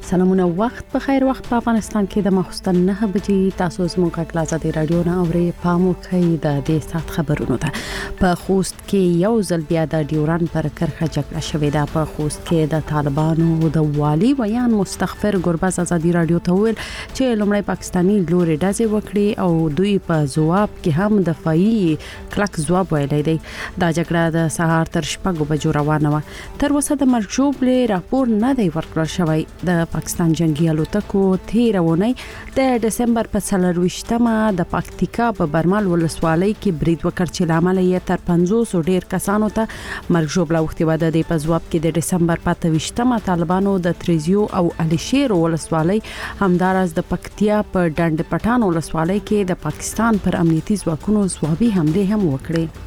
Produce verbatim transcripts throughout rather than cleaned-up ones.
سلامونه وخت په خیر وخت په افغانستان کې د مخستن نه بجې تاسو زموږ غږ لازم رادیو نه اوري پامو کوي د دې سات خبرونو ته په خوست کې یو ځل بیا د ډیوران پر کرخه جګړه شوې ده. په خوست کې د طالبانو د والی ویان مستغفر ګربز ازادي رادیو ته ویل چې لومړی پاکستانی لوري دازې وکړي او دوی په جواب کې هم دفاعي کلک جواب ویلی دی. دا جګړه د سهار تر شپږو بجو روانه و. تر اوسه د مرګ ژوبلې راپور نه دی ورکړل شوی. د پاکستان جنگي الوتکو تیرونی د دسمبر په څلرويشتمه د پکتیکا په برمل ولسوالۍ کې برید وکړ چې لامل یې تر پنځوس ډیر کسانو ته مرګ ژوبله وختي و. د په جواب کې د دسمبر په اتويشتمه طالبانو د تریزیو او علشیر ولسوالۍ همدارس د پکتیا په ډنډ پټان ولسوالۍ کې د پاکستان پر امنیتي ځواکونو ځوابي حمله هم وکړه.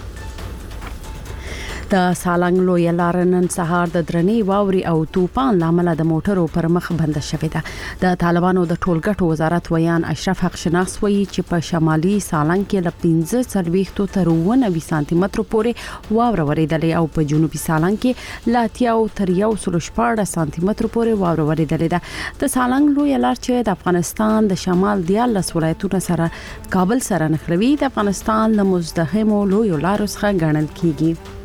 د سالنګ لوی لار نن سهار د درنې واوري او توپان لامل د موټرو پر مخ بند شوې ده. د طالبانو د ټولګټو وزارت ویان اشرف حق شناس وایي چې په شمالي سالنګ کې ل پنځه څلويختو تر نوي سانتي متر پورې واوره ورېدلې او په جنوبي سالنګ کې ل اتیا تر یو سل شپږ سانتي متر پورې واوره ورېدلې ده. د سالنګ لوی لار چې د افغانستان د شمال دیالس ولایتونو سره کابل سره نښلوي د افغانستان له مزدحمو لوی لارو څخه ګڼل کیږي.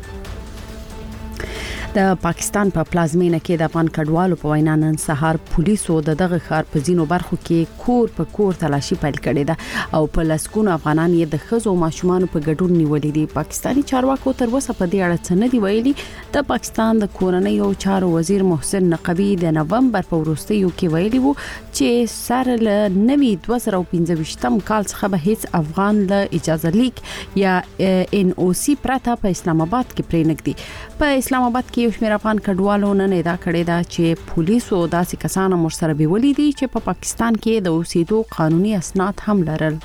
د پاکستان په پلازمینه کې د افغان کډوالو په وینا نن سهار پولیسو د دغه ښار په ځینو برخو کې کور په کور تلاشي پیل کړې ده او په لسکونو افغانان یې د خزو ماشومان په ګډون نیولې دي. پاکستاني چارواکو تر اوسه په دې اړه څه نه دی ویلي. د پاکستان د کورنۍ او چارو وزیر محسن نقوی د نومبر په وروستیو کې ویلي وو چې سر له نوي دوه زره پنځه کال څخه به هیڅ افغان له اجازه لیک یا ان او سی پرته په اسلام آباد کې پرېنګدي. په اسلام آباد کې یو شمېر افغان کډوالو نن ادا کړی دا چې پولیسو داسې کسان مر سره بیولې دي چې په پاکستان کې د اوسېدو قانوني اسناد هم لرل.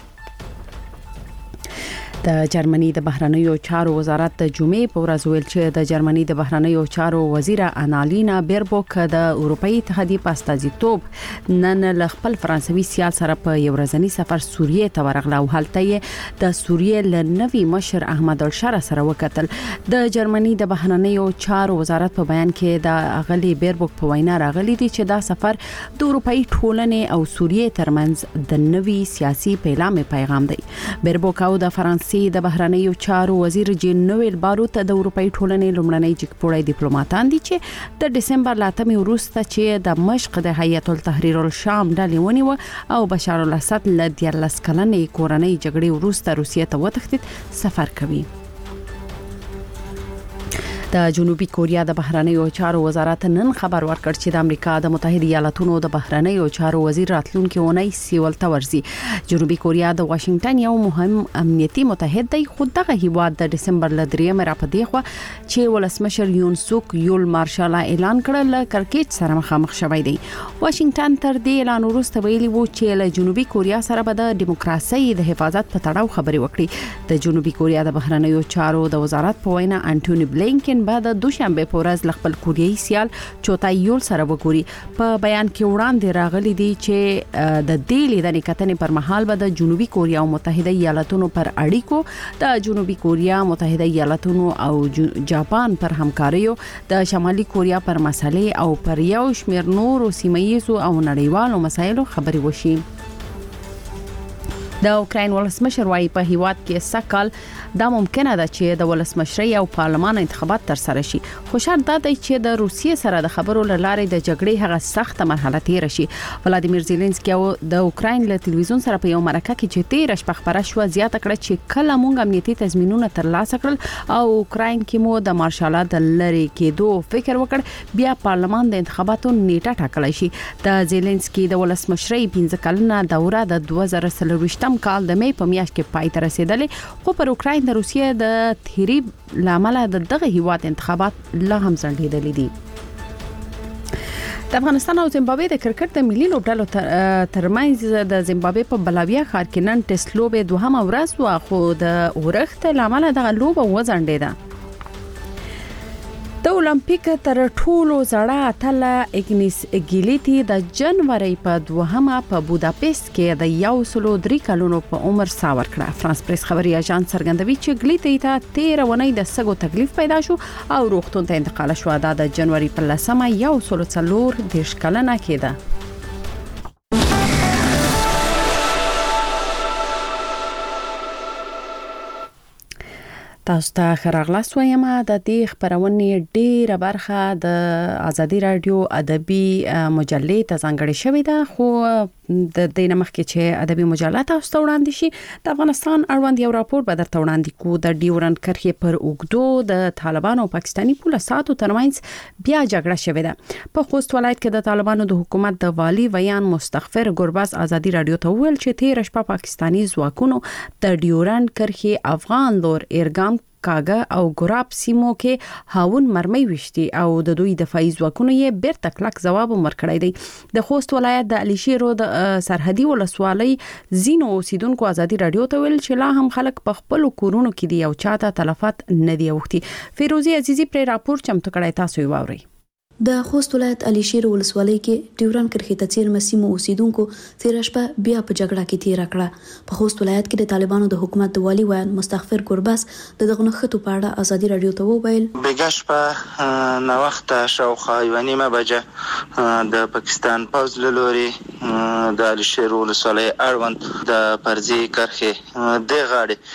د جرمني د بهرنیو چارو وزارت د جمعې په ورځ ویل چې د جرمني د بهرنیو چارو وزیر انالینا بیربوک د اروپאי اتحادیه په استازیتوب نن له خپل فرانسوي سیال سره په یو ورځنی سفر سوریه ته ورغله او هلته یې د سوریه له نوي مشر احمد الشرا سره وکتل. د جرمني د بهرنیو چارو وزارت په بیان کې د اغلی بیربوک په وینا راغلی دی چې دا سفر د اروپאי ټولنې او سوریه ترمنځ د نوي سیاسي پیغام پیغام دی. بیربوک او د فرانسې د بهرنیو چارو وزیر جین نویل باروت د اروپאי ټولنې لومړنی جګپوړی ډیپلوماټان دي چې د دسمبر لاتمې وروسته چې د مشق د هیئت التحریر الشام ډلې ونیو او بشار الاسد له دیارلس کلنې کورنۍ جګړې وروسته روسیې ته وتښتید سفر کوي. د جنوبي کوریا د بهرنیو چارو وزارت نن خبر ورکړ چې د امریکا د متحده ایالاتونو د بهرنیو چارو وزیر راتلونکي اونۍ سیول ته ورځي. جنوبي کوریا د واشنگټن یو مهم امنیتي متحد دی خو دغه هیواد د دسمبر ل درېمې را پدې خو چې ولسمشر یون سوک یول مارشال اعلان کړل کرکټ سره مخامخ شوی دی. واشنگټن تر دې اعلان وروسته ویلي وو چې له جنوبي کوریا سره به د دیموکراسي د حفاظت په تړاو خبرې وکړي. د جنوبي کوریا د بهرنیو چارو د وزارت په وینا انټونی بلینکن بعد د دوشنبه په ورځ ل خپل کوریایي سیال چوتایول سره وګوري. په بیان کې وړاندې راغلي دي چې د دې لیدنې کتنې پر مهال به د جنوبي کوریا او متحده ایالاتونو پر اړیکو د جنوبي کوریا متحده ایالاتونو او جاپان پر همکاریو د شمالي کوریا پر مسلې او پر یو شمېر نورو سیمه‌ییزو او نړیوالو مسایلو خبرې وشي. د اوکراین ولسمشر وايي په هیواد کې سکهال دا ممکنه ده چې د ولسمشرۍ او پارلمان انتخابات تر سره شي. خو شرط دا دی چې د روسیې سره د خبرو لارې د جګړې هغه سخت مرحله تیر شي. ولادیمیر زيلنسکي او د اوکراین له ټلویزیون سره په یو مرکه کې چې تیر شپه خبره شو زیاته کړه چې کله موږ امنیتي تضمینونه ترلاسه کړل او اوکراین کې مو د مارشال د لری کېدو فکر وکړ بیا پارلمان د انتخاباتو نیټه ټاکلی شي. د زيلنسکي د ولسمشرۍ پنځه کلنه دوره د دوه زره څلور کال د مې په میاشت کې پای ته رسیدلې خو پر اوکراین د روسیې د تیری لامل د دغه هیواد انتخابات لا هم ځنډېدلې دي. د افغانستان او زیمبابوې د کرکټ د ملي لوبډلو ترمنځ د زیمبابوې په بلاویا ښار کې نن ټیسټ لوبې دوهمه ورځ وا خو د اورښت لامل دغه لوبه وځنډېده. د اولمپیک تر ټولو زړه اتله اګنیس ګیلیټي د جنوري په دوهمه په بوداپست کې د یو سلو درې کلونو په عمر ساور کړه. فرانس پریس خبري اژانس څرګندوي چې ګیلیټي ته تیر ونې د سګو تکلیف پیدا شو او روغتون ته انتقال شو. د جنوري په لسمه یو سلو څلور دیرش کلنه کېده. تاسو ته خراغلاس وایم. د دې خبرونې ډیره برخه د ازادي رادیو ادبي مجلې ته ځانګړې شوې ده، خو د دې مخکې چې ادبي مجله تاسو ته وړاندې شي د افغانستان اړوند یو راپور به درته وړاندې کو. د ډیورند کرښې پر اوږدو د طالبانو او پاکستاني پولیسو ترمنځ بیا جګړه شوې ده. په خوست ولایت کې د طالبانو د حکومت د والی ویان مستغفر ګرباز ازادي رادیو ته ویل چې تیر شپه پاکستاني ځواکونو د ډیورند کرښې افغان لور ارګام کاګه او ګراب سیمو کې هاون مرمۍ وشتي او د دوی دفاعي ځواکونو یې بیرته کلک ځواب ورکړی دی. د خوست ولایت د علي شیر د سرحدي ولسوالۍ زینو اوسیدونکو ازادي رادیو ته ویل چې لا هم خلک په خپل کورونو کې دي او چاته تلفات نه دی اوختي. فیروزي عزیزي پر راپور چمتو کړی، تاسو یې واورئ. د خوست ولایت علي شیر ولسوالۍ کې ډیورند کرښې ته څیر مسیمو اوسیدونکو تیر شپه بیا په جګړه کې تیر کړه. په خوست ولایت کې د طالبانو د حکومت د والی ویان مستغفر ګرباس د دغه نخښتو په اړه ازادي رادیو ته وویل. بګش په نو وخت شاوخوا یو نیمه بجه د پاکستان پوز لوري د علي شیر ولسوالۍ اړوند د پرزي کرښې د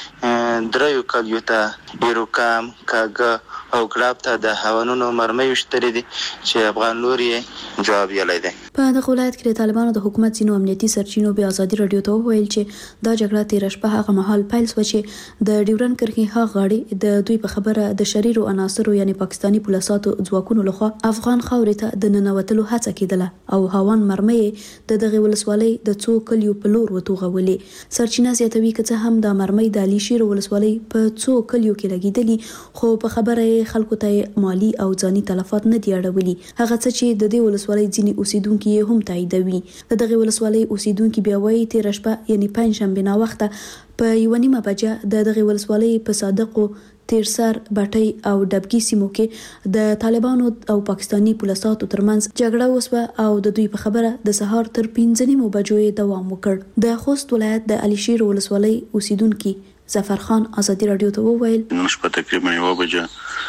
غاړې دریو کلیو ته ایروکام کاګه او ګراب ته د هاونونو مرمۍ وشتري دي چې افغان لوري جواب یې لیدي. په دغه ولایت کې د طالبانو د حکومت ځینو امنیتي سرچینو به ازادي رادیو ته وویل چې دا جګړه تیر شپه هغه مهال پیل شو چې د ډیورند کرښې هغه غاړي د دوی په خبره د شریرو عناصرو یعنی پاکستاني پولیسو ځواکونو لخوا افغان خاورې ته د ننوتلو هڅه کېدله او هاون مرمۍ د دغه ولسوالۍ د څو کلیو په لور وتوغولې. سرچینه زیاتوي چې هم د مرمۍ د علي شیر ولسوالۍ په څو کلیو کې لګیدلې، خو په خبره خلکو ته مالی او ځاني تلفات نه دی اړولي. هغه څه چې د دې ولسوالۍ ځینی اوسیدونکو یې هم تاییدوي. د دغه ولسوالۍ اوسیدونکو بیا وایي تیر شپه یعنی پنځشنبه نا وخته په یو نیمه بجه د دغه ولسوالۍ په صادقو تیرسر بټي او ډبګي سیمو کې د طالبانو او پاکستاني پولیسو ترمنځ جګړه وسوه او د دوی په خبره د سهار تر پنځه نیمو بجو دوام وکړ. د خوست ولایت د علي شیر ولسوالۍ اوسیدونکو ظفر خان ازادي رادیو ته وویل نن شپه تقریبا یو بجه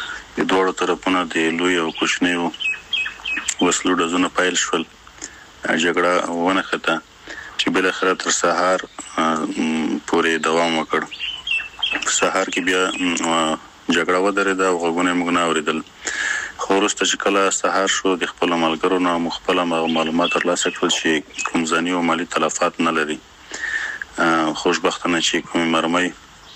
د دوړو طرفونو د لوی او کوچنیو وسلو ډزونه پیل شول. جګړه ونه خته چې بل اخر تر سهار پورې دوام وکړ. سهار کې بیا جګړه ودرېده او غوونه موږ نه اوریدل. خو وروسته چې کله سهار شو د خپل ملګرو نه مخبل معلومات ترلاسه کړل چې کوم ځاني او مالی تلفات نه لري. خوشبختانه چې کوم مرمۍ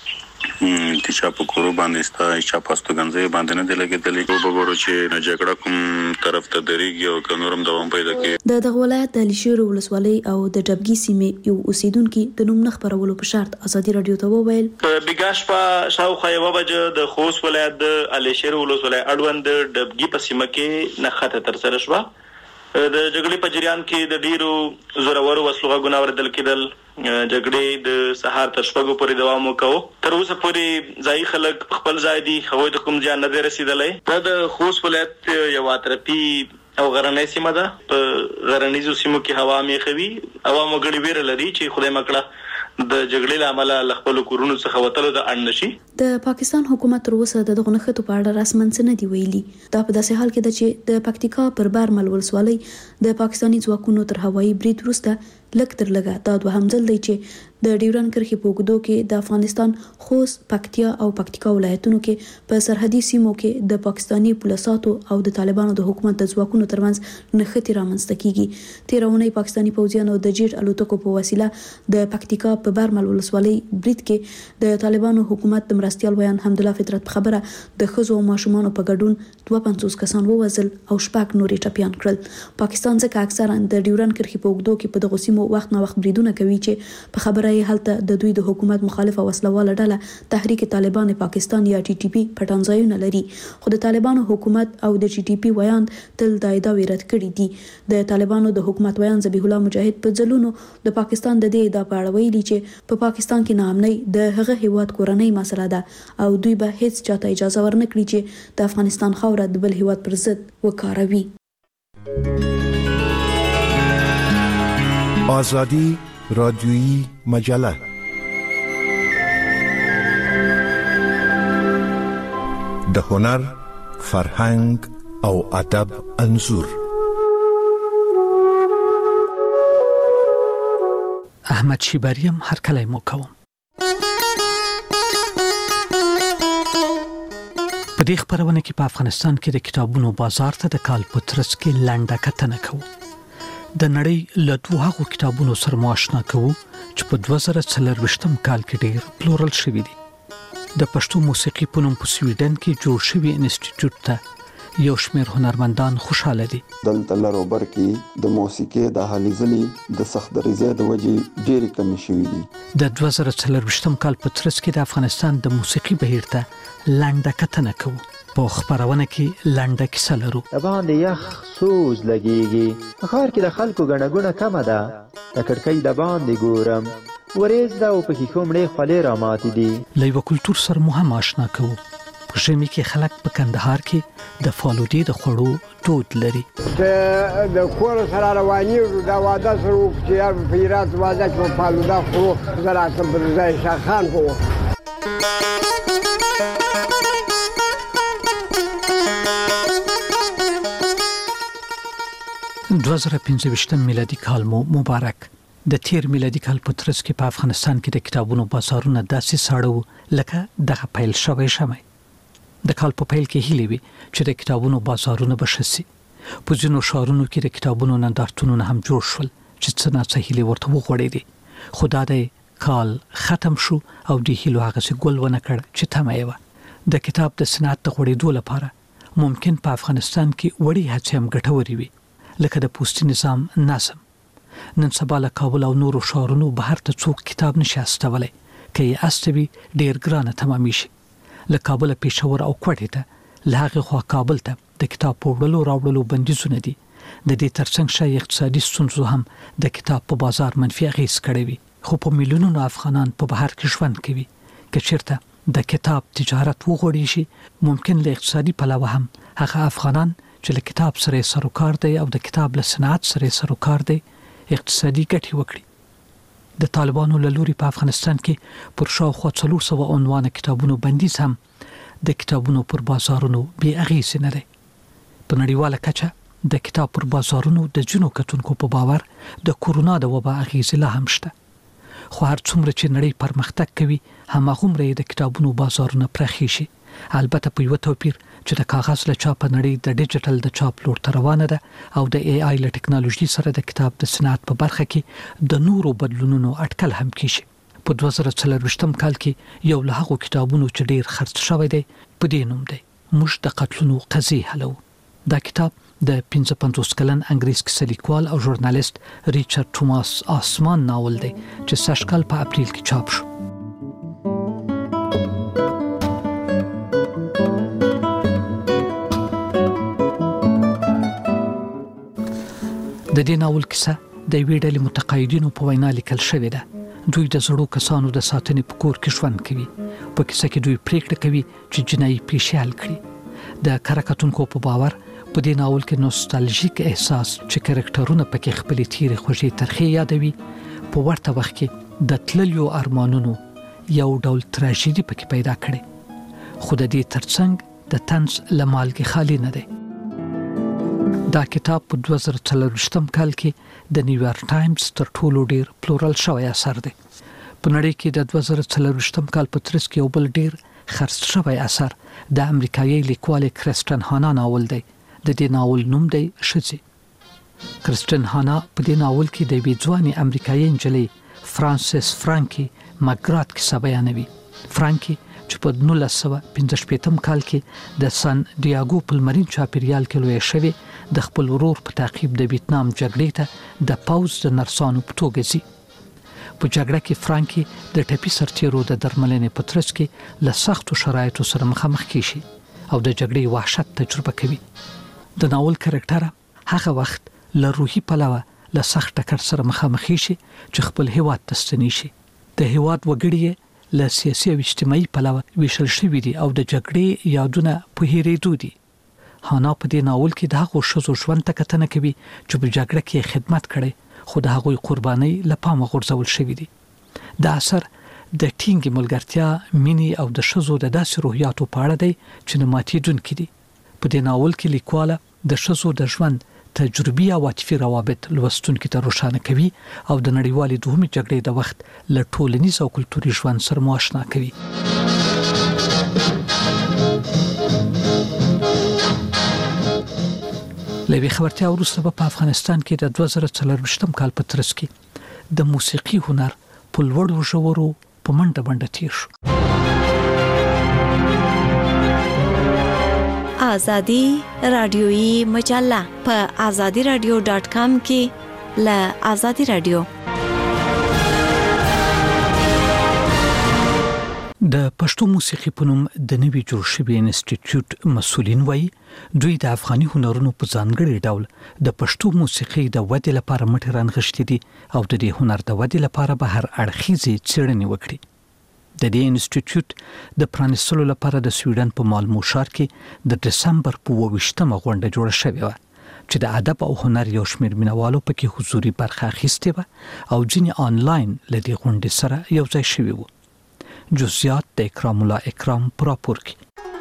چې چا په کورو باندې ستا چې په استوګنځي باندې نه دی لګیدلې کو وګورو چې جګړه کوم طرف ته درېږي او کنورم دوام پیدا کوي. د دغه ولایت د علي شیر ولسوالۍ او د ډبګي سیمې یو اوسیدونکو د نوم نه خبرولو په شرط ازادي رادیو ته وویل په بګاش په شاوخوا یو بجه د خوست ولایت د علي شیر ولسوالۍ اړوند د ډبګي په سیمه کې نخښته تر سره شوه. د جګړې په جریان کې د ډیرو زورورو وسلو غږونه اوریدل کېدل. جګړې د سهار تر شپږو پورې دوام وکاو. تر اوسه پورې ځای خلک خپل ځای دي، هغوی ته کوم زیان نه دی رسیدلی. دا د خوست ولایت یو اطرافي او غرنۍ سیمه ده. په غرنیزو سیمو کې هوا میخه وي. عوام وګړي ویره لري چې خدای مکړه د جګړې لامل له خپل کورونو څخه وتلو د اړ نشي. د پاکستان حکومت تر اوسه د دغه نخښتو په اړه رسمن څه نه دی ویلي. دا په داسې حال کې ده چې د پکتیکا پر برمل ولسوالۍ د پاکستاني ځواکونو تر هوایي برید وروسته لږ تر لږه دا دوهم ځل دی چې د ډیورند کرښې په اوږدو کې د افغانستان خوست، پکتیا او پکتیکا ولایتونو کې په سرحدي سیمو کې د پاکستاني پولیسو او د طالبانو د حکومت د ځواکونو ترمنځ نښتې رامنځته کیږي. تیرونه پاکستاني پوځیانو د جیټ الوتکو په وسیله د پکتیکا په برمل ولسوالۍ برید کې د طالبانو حکومت د مرستيال ویان حمدالله فطرت په خبره د ښځو او ماشومانو په ګډون دوه پنځوس کسان ووژل او شپږ نورې ټپيان کړل. پاکستان ځکه اکثرا د ډیورند کرښې په اوږدو کې په دغه سیمو وخت نه وخت بریدونه کوي چې په خبره یې هلته د دوی د حکومت مخالفه وسلواله ډله تحریک طالبان پاکستان یا ټي ټي پی پټنځایونه لري، خو د طالبانو حکومت او د ټي ټي پی ویان تل دا ادعاوې رد کړي دي. د طالبانو د حکومت ویان ذبیح الله مجاهد په ځلونو د پاکستان د دې ادعا په اړه ویلي چې په پاکستان کې ناامنۍ د هغه هیواد کورنۍ مسله ده او دوی به هیڅ چاته اجازه ورنکړي چې د افغانستان خاوره د بل هیواد پر ضد وکاروي. آزادی رادیویی مجله د هنر، فرهنګ او ادب انځور. احمد شیبریم هر کله مو کوم. په دې خبرونه کې په افغانستان کې د کتابونو بازار ته د کال په ترڅ کې لنډه کتنه کوو. د نړۍ له دوه هغو کتابونو سره مو آشنا کوو چې په دوه زره څلرویشتم کال کې ډېر پلورل شوي دي. د پښتو موسیقي په نوم په سویډن کې جوړ شوي انسټیټیوټ ته یو شمېر هنرمندان خوشاله دي. دلته لروبر کې د موسیقي د هلې د سخت درجه د وجې ډېرې کمې شوي دي. د دوه زره څلرویشتم کال په ترڅ کې د افغانستان د موسیقي بهیر ته لنډه کتنه کوو. په خبرونه کې لنډه کیسه لرو. د باندې یخ سوز لګیږي، په ښار کې د خلکو ګڼه ګوڼه کمه ده، د کړکۍ د باندې ګورم ورېځ ده او په ښیښو مړې خولې راماتې دي. له یوه کلتور سره مو هم آشنا کوو. په ژمي کې خلک په کندهار کې د فالودې د خوړو دود لري. چې د کور سره روانېږو دا واده سره وکړو چې یار په هرات واده کې به فالوده خورو، زه راتلم پر ځای شاخان په وخت. دوه زره پنځه ویشتم میلادي کال مو مبارک. د تیر میلادي کال په ترڅ کې په افغانستان کې د کتابونو بازارونه داسې ساړه وو لکه دغه پیل شوی شمع. د کال په پیل کې هیلې وي چې د کتابونو بازارونه به ښه سي. په ځینو ښارونو کې د کتابونو نندارتونونه هم جوړ شول چې څه ناڅه هیلې ورته وغوړېدې، خو دا د کال ختم شو او د هیلو هغسې ګل ونه کړ چې تمه یې وه. د کتاب د صنعت د غوړېدو لپاره ممکن په افغانستان کې وړې هڅې هم ګټورې وي، لکه د پوستي نظام نظم. نن سبا له کابل او نورو ښارونو بهر ته څوک کتاب نشي استولی، که یې استوي ډېر ګرانه تمامي شي. له کابل پېښور او کوټې ته، له هغې خوا کابل ته د کتاب په وړلو راوړلو بندیزونه دي. د دې ترڅنګ ښایي اقتصادي ستونزو هم د کتاب په بازار منفي اغېز کړی وي، خو په میلیونونو افغانان په بهر کې ژوند کوي. که چېرته د کتاب تجارت وغوړی شي، ممکن له اقتصادي پلوه هم هغه افغانان چې له کتاب سره یې سروکار دی او د کتاب له صنعت سره یې سروکار دی اقتصادي ګټې وکړي. د طالبانو له لوري په افغانستان کې پر شاوخوا څلور سوه عنوانه کتابونو بندیز هم د کتابونو پر بازارونو بې اغېزې نه دی. په نړیواله کچه د کتاب پر بازارونو د ځینو کتونکو په باور د کورونا د وبا اغېزې لا هم شته. خو هر څومره چې نړۍ پرمختګ کوي، هماغومره یې د کتابونو بازارونه پراخېږي. البته په یوه توپیر چې د کاغذ له چاپه نړۍ د ډیجیټل د چاپ لور ته روانه ده او د ای آی له ټکنالوژي سره د کتاب د صنعت په برخه کې د نورو بدلونونو اټکل هم کیږي. په دوه زره څلرویشتم کال کې یو له هغو کتابونو چې ډیر خرڅ شوی دی په دې نوم دی موږ د قتلونو قضیې حلو. دا کتاب د پنځه پنځوس کلن انګریز کیسه لیکوال او ژورنالیست ریچارډ توماس آسمان ناول دی چې سږ کال په اپریل کې چاپ شو. د دې ناول کیسه د یوې ډلې متقاعدینو په وینا لیکل شوې ده. دوی د زړو کسانو د ساتنې په کور کې ژوند کوي. په کیسه کې دوی پریکړه کوي چې جنایي پیښې حل کړي. د کره کتونکو په باور په دې ناول کې نوستالژیک احساس چې کرکټرونه پکې خپلې تیرې خوږې ترخې یادوي، په ورته وخت کې د تللیو ارمانونو یو ډول تراژیدي پکې پیدا کړي. خو د دې ترڅنګ د طنز له مالګې خالي نه دی. دا کتاب په دوه زره څلرویشتم کال کې د نیویارک ټایمز تر ټولو ډیر پلورل شوی اثر دی. په نړۍ کې د دوه زره څلرویشتم کال په ترڅ کې یو بل ډیر خرڅ شوی اثر د امریکایي لیکوال کرستن هانا ناول دی. د دې ناول نوم دی ښځې. کرستن هانا په دې ناول کې د یوې ځوانې امریکایي نجلۍ فرانسیس فرانکي مګرات کیسه بیانوي. فرانکي چې په نولس سوه پنځه شپېتم کال کې د سان ډیاګو په لمرین چاپیریال کې لویه شوې د خپل ورور په تعقیب د ویتنام جګړې ته د پوځ د نرسانو په توګه ځي. په جګړه کې فرانکي د ټپي سرتیرو د درملنې په ترڅ کې له سختو شرایطو سره مخامخ کیږي او د جګړې وحشت تجربه کوي. د ناول کرکټر هغه وخت له روحي پلوه له سخت ټکر سره مخامخ شي چې خپل هیواد ته ستنی شي. د هیواد وګړي له سیاسي او اجتماعي پلوه ویشل شوي دي او د جګړې یادونه په هېرېدو دي. هانا په دې ناول کې د هغو ښځو ژوند ته کتنه کوي چې په جګړه کې خدمت کړي خو د هغوی قربانۍ له پامه غورځول شوي دي. د اثر د ټینګې ملګرتیا، مینې او د ښځو د داسې روحیاتو په اړه دی چې نه ماتېدونکي دي. په دې ناول کې لیکواله د ښځو د ژوند تجربي او عاطفي روابط لوستونکو ته روښانه کوي او د نړیوالې دوهمې جګړې د وخت له ټولنیز او کلتوري ژوند سره مو آشنا کوي. لوي خبرتیا وروسته په افغانستان کې د دوه زره څلرویشتم کال په ترڅ کې د موسیقي هنر په لوړو ژورو په منډه منډه تیر شو. آزادی رادیویی مجله په آزادی رادیو ډاٹ کام کې له آزادی رادیو. د پښتو موسیقي په نوم د نوي جوړ شوي انسټیټیوټ مسؤلین وایي دوی د افغاني هنرونو په ځانګړي ډول د پښتو موسیقي د ودې لپاره مټې رانغښتي دي او د دې هنر د ودې لپاره به هر اړخیزې څېړنې وکړي. د دې انسټیټیوټ د پرانیستلو لپاره د سویډن په مالمو ښار کې د دسمبر په اووه ویشتمه غونډه جوړه شوې وه چې د ادب او هنر یو شمېر مینوالو پکې حضوري برخه اخیستې وه او ځینې آنلاین له دې غونډې سره یو ځای شوي وو. جزئیات د اکرام الله اکرام پراپور کی.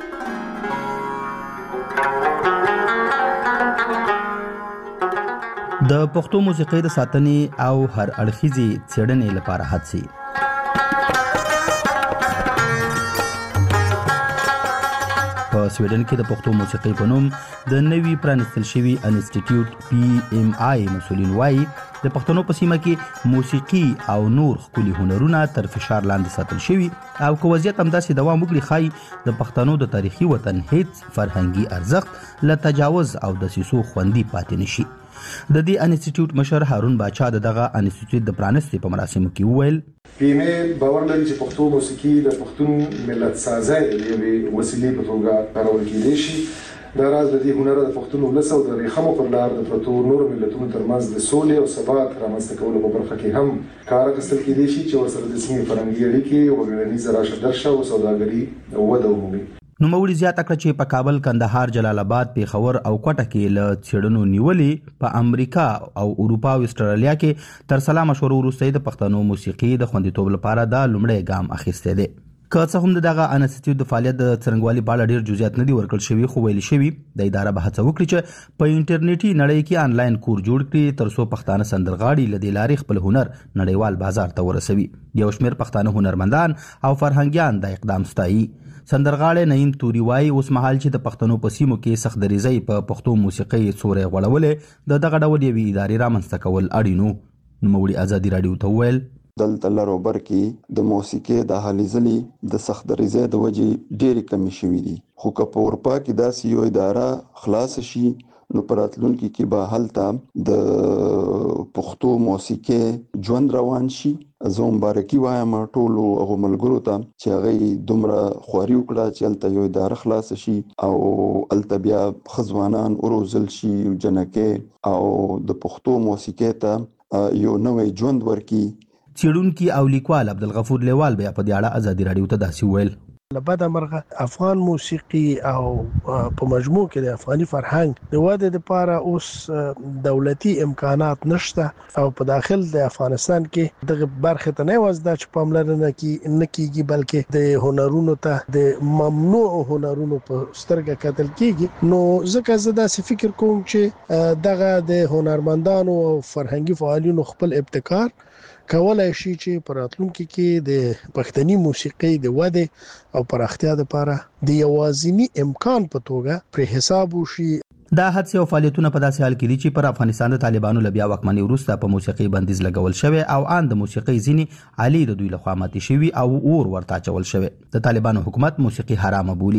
د پښتو موسیقۍ د ساتنې او هر اړخیزې څېړنې لپاره هڅې. په سویډن کې د پښتو موسیقۍ په نوم د نوي پرانیستل شوي انسټیټیوټ پی ایم آی مسؤلین وایي د پښتنو په سیمه کې موسیقي او نور ښکلي هنرونه تر فشار لاندې ساتل شوي او که وضعیت همداسې دوام وکړي ښایي د پښتنو د تاریخي وطن هیڅ فرهنګي ارزښت له تجاوز او دسیسو خوندي پاتې نشي. د دې انسټیټیوټ مشر هارون باچا د دغه انسټیټیوټ د پرانستې په مراسمو کې وویل پی ایم ای باور لري چې پښتو موسیقي د پښتون ملت سازۍ د یوې وسیلې په توګه کارول کېدای شي. دا راز د دې هنر د پښتون ولس او د ریښمو پر لار د پرتو نورو ملتونو ترمنځ د سولې او ثبات رامنځته کولو په برخه کې هم کار اخیستل کېدای شي چې ورسره د سیمې فرهنګي اړیکې وګړنیزه راشه درشه او سوداګري وده ومومي. نوموړي زیاته کړه چې په کابل، کندهار، جلال آباد، پیښور او کوټه کې له څېړنو نیولې په امریکا او اروپا او استرالیا کې تر سلا مشورو وروسته د پښتنو موسیقي د خوندیتوب لپاره د لومړی ګام اخیستی دی. که څه هم دغه انسټیټیوټ د فعالیت د څرنګوالي په اړه ډېر جزئیات نه دي ورکړل شوي، خو ویل شوي د اداره به هڅه وکړي چې په انټرنیټي نړۍ کې آنلاین کور جوړ کړي تر څو پښتانه سندرغاړي له دې لارې خپل هنر نړیوال بازار ته ورسوي. یو شمېر پښتانه هنرمندان او فرهنګیان د اقدام ستایي. سندرغاړی نعیم توري وایي اوس مهال چې د پښتنو په سیمو کې سخت دریځۍ په پښتو موسیقۍ څوری غوړولې د دغه ډول یوې ادارې رامنځته کول اړینو. نوموړي ازادي راډیو ته وویل دلته لروبر کې د موسیقۍ د هلې ځلې د سخت دریځۍ د وجې ډېرې کمې شوي دي، خو که په اروپا کې داسې یو اداره خلاص شي نو په راتلونکي کې به هلته د پښتو موسیقۍ ژوند روان شي. زه مبارکي وایم ټولو هغو ملګرو ته چې هغوی دومره خواري وکړه چې هلته یو اداره خلاصه شي او هلته بیا ښه ځوانان وروزل شي، جنکۍ او د پښتو موسیقۍ ته یو نوی ژوند ورکړي. څېړونکي او لیکوال عبدالغفور لیوال بیا په دې اړه ازادي راډیو ته داسې وویل لبدا مرغه افغان موسیقي او په مجموع کې د افغاني فرهنګ د ودې لپاره اوس دولتي امکانات نشته او په داخل د افغانستان کې دغه برخه ته نه وځي چې پاملرنه کې نه کیږي بلکې د هنرونو ته د ممنوع هنرونو په سترګه کتل کیږي. نو ځکه زه داسې فکر کوم چې دغه د هنرمندانو او فرهنګي فعالینو خپل ابتکار کولای شي چې په راتلونکي کې د پښتني موسیقۍ د ودې او پراختیا لپاره د یوازینی امکان په توګه پر حساب وشي. دا هڅې او فعالیتونه په داسې حال کې دي چې پر افغانستان د طالبانو له بیا واکمنۍ وروسته په موسیقۍ بندیز لګول شوی او ان د موسیقۍ ځینې علي د دوی لخوا ماتې شوي او اور ورته اچول شوی. د طالبانو حکومت موسیقي حرامه بولي.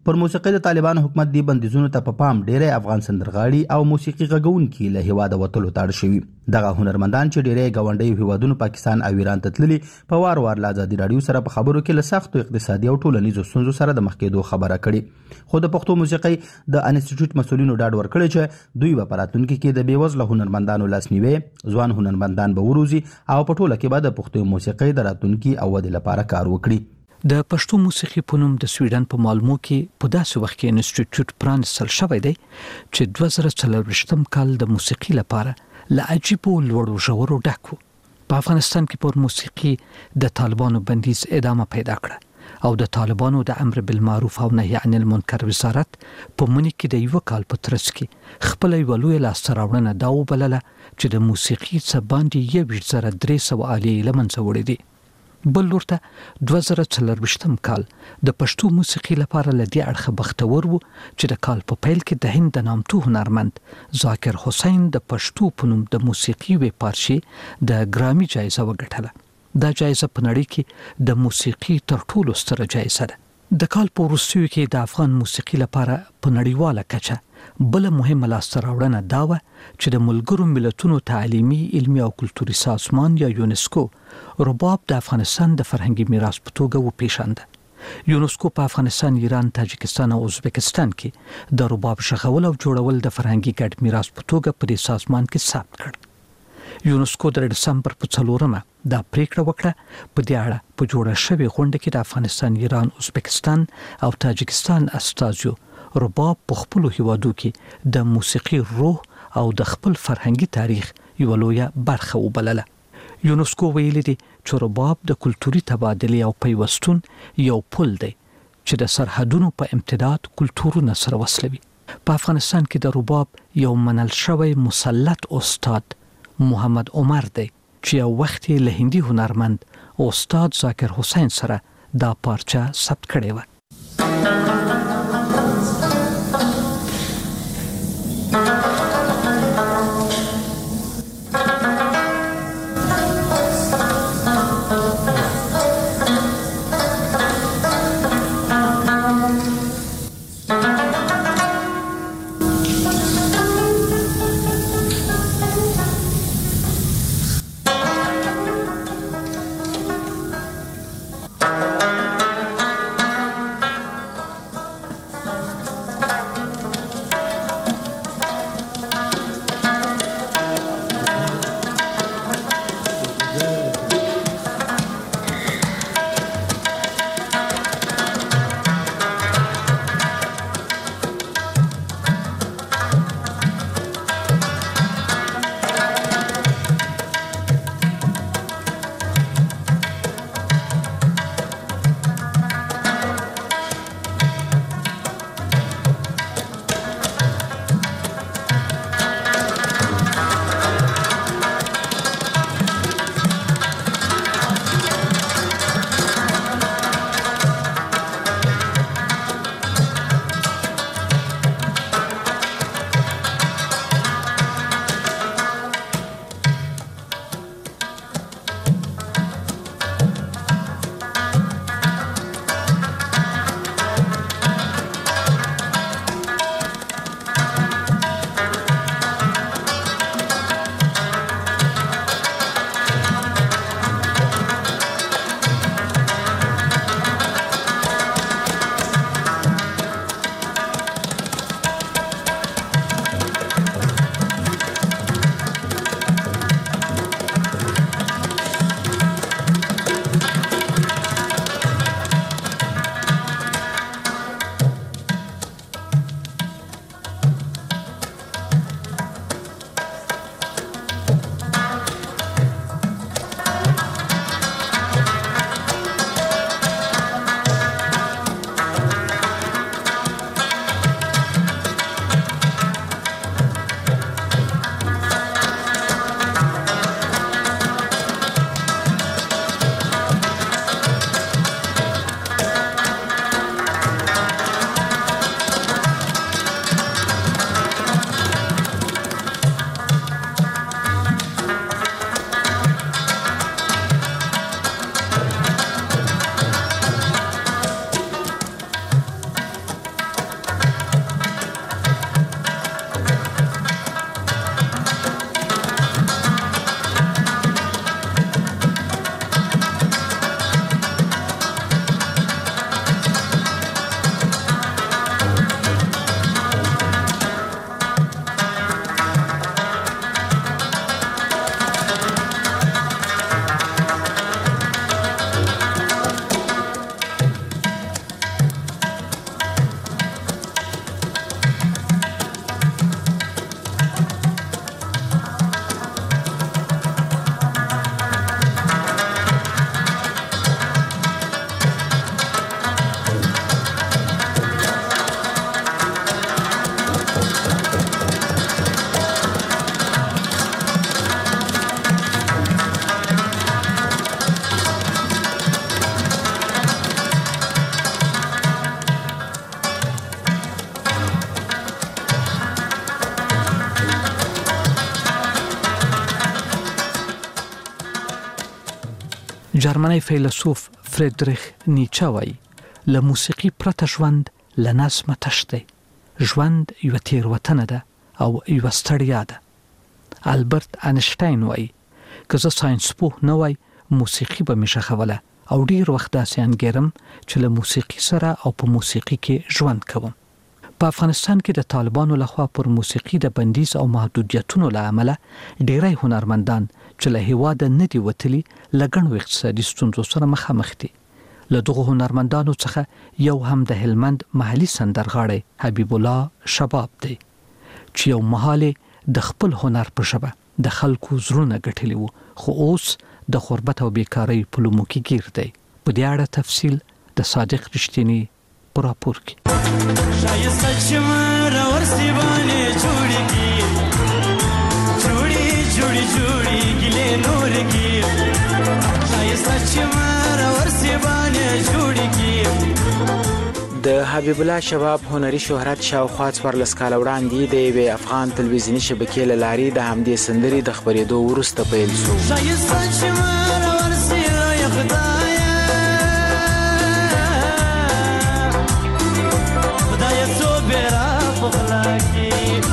پر موسیقي د طالبانو حکومت دی بندیزونو ته په پام ډېری افغان سندرغاړي او موسیقي غږونکي له هیواده وتلو ته اړ شوي. دغه هنرمندان چې ډېری ګاونډیو هیوادونو پاکستان او ایران ته تللي په وار وار له ازادي راډیو سره په خبرو کې له سختو اقتصادي او ټولنیزو ستونزو سره د مخ کېدو خبره کړې. خو د پښتو موسیقۍ د انسټیټیوټ مسؤلینو ډاډ ورکړی چې دوی به په راتلونکي کې د بېوزله هنرمندانو لاسنیوی، ځوان هنرمندان به وروزي او په ټوله کې به د پښتو موسیقۍ د راتلونکي او ودې لپاره کار وکړي. د پښتو موسیقي په نوم د سویډن په مالمو کې په داسې وخت کې انسټیټیوټ پرانستل شوی دی چې دوه زره څلرویشتم کال د موسیقي لپاره له عجیبو لوړو ژورو ډک و. په افغانستان کې پر موسیقي د طالبانو بندیز ادامه پیدا کړه او د طالبانو د امر بالمعروف او نهي عن المنکر وزارت په مني کې د یو کال په ترڅ کې خپل یو لوی لاسته راوړنه دا وبلله چې د موسیقي څخه باندې یو زره درې سوه آلې له منځه وړې دي. بل ورته دوه زره څلرویشتم کال د پښتو موسیقي لپاره له دې اړخه بختور و چې د کال په پیل کې د هند د نامتو هنرمند ذاکر حسین د پښتو په نوم د موسیقي وې پارچې د ګرامي جایزه وګټله. دا جایزه په نړۍ کې د موسیقي تر ټولو ستره جایزه ده. د کال په وروستیو کې د افغان موسیقي لپاره په نړیواله کچه بل مهمه لاسته راوړنه دا وه چې د ملګرو ملتونو تعلیمي، علمي او کلتوري سازمان یا یونسکو رباب د افغانستان د فرهنګي میراث په توګه وپېژانده. یونسکو په افغانستان، ایران، تاجکستان او ازبکستان کې د رباب ژغول او جوړول د فرهنګي ګډ میراث په توګه په دې سازمان کې ثبت کړ. یونسکو د دسمبر په څلورمه دا پریکړه وکړه په دې اړه په جوړه شوې غونډه کې د افغانستان، ایران، ازبکستان او تاجکستان استازیو رباب په خپلو هیوادو کې د موسیقي روح او د خپل فرهنګي تاریخ یوه لویه برخه وبلله. یونسکو ویلي دي چې رباب د کلتوري تبادلې او پیوستون یو پل دی چې د سرحدونو په امتداد کلتورونه سره وصلوي. په افغانستان کې د رباب یو منل شوی مسلط استاد محمد عمر دی چې یو وخت له هندي هنرمند استاد ذاکر حسین سره دا پارچه ثبت کړې وه. جرمنی فیلسوف فریدریخ نیچه وایي له موسیقي پرته ژوند له نظمه تش دی. ژوند یوه تېروتنه ده او یوه ستړیا ده. البرت انشټاین وایي که زه ساینسپوه نه وای موسیقي به مې ښخوله او ډېر وخت داسې انګیرم چې له موسیقي سره او په موسیقي کې ژوند کوم. په افغانستان کې د طالبانو لخوا پر موسیقي د بندیز او محدودیتونو له امله ډېری هنرمندان چې له هېواده نه دي وتلي له ګڼو اقتصادي ستونزو سره مخامخ دي. له دغو هنرمندانو څخه یو هم د هلمند محلي سندرغاړی حبیب الله شباب دی چې یو مهال د خپل هنر په ژبه د خلکو زړونه ګټلي وو، خو اوس د غربت او بیکارۍ په لومو کې ګیر دی. په دې اړه تفصیل د صادق رښتینی په راپور کې. شایسته چې مره ورسې باندې جوړې کې جوړې جوړې جوړې ګلې نور کې شایسته چې مره ورسې باندې جوړې کې. د حبیب الله شباب هنري شهرت شاوخوا څوارلس کاله وړاندې د یوې افغان تلویزیوني شبکې له لارې د همدې سندرې د خپرېدو وروسته پیل شو. شایسته چې مره ورسې یا خدایه خدایه څو بیره پخلا کې.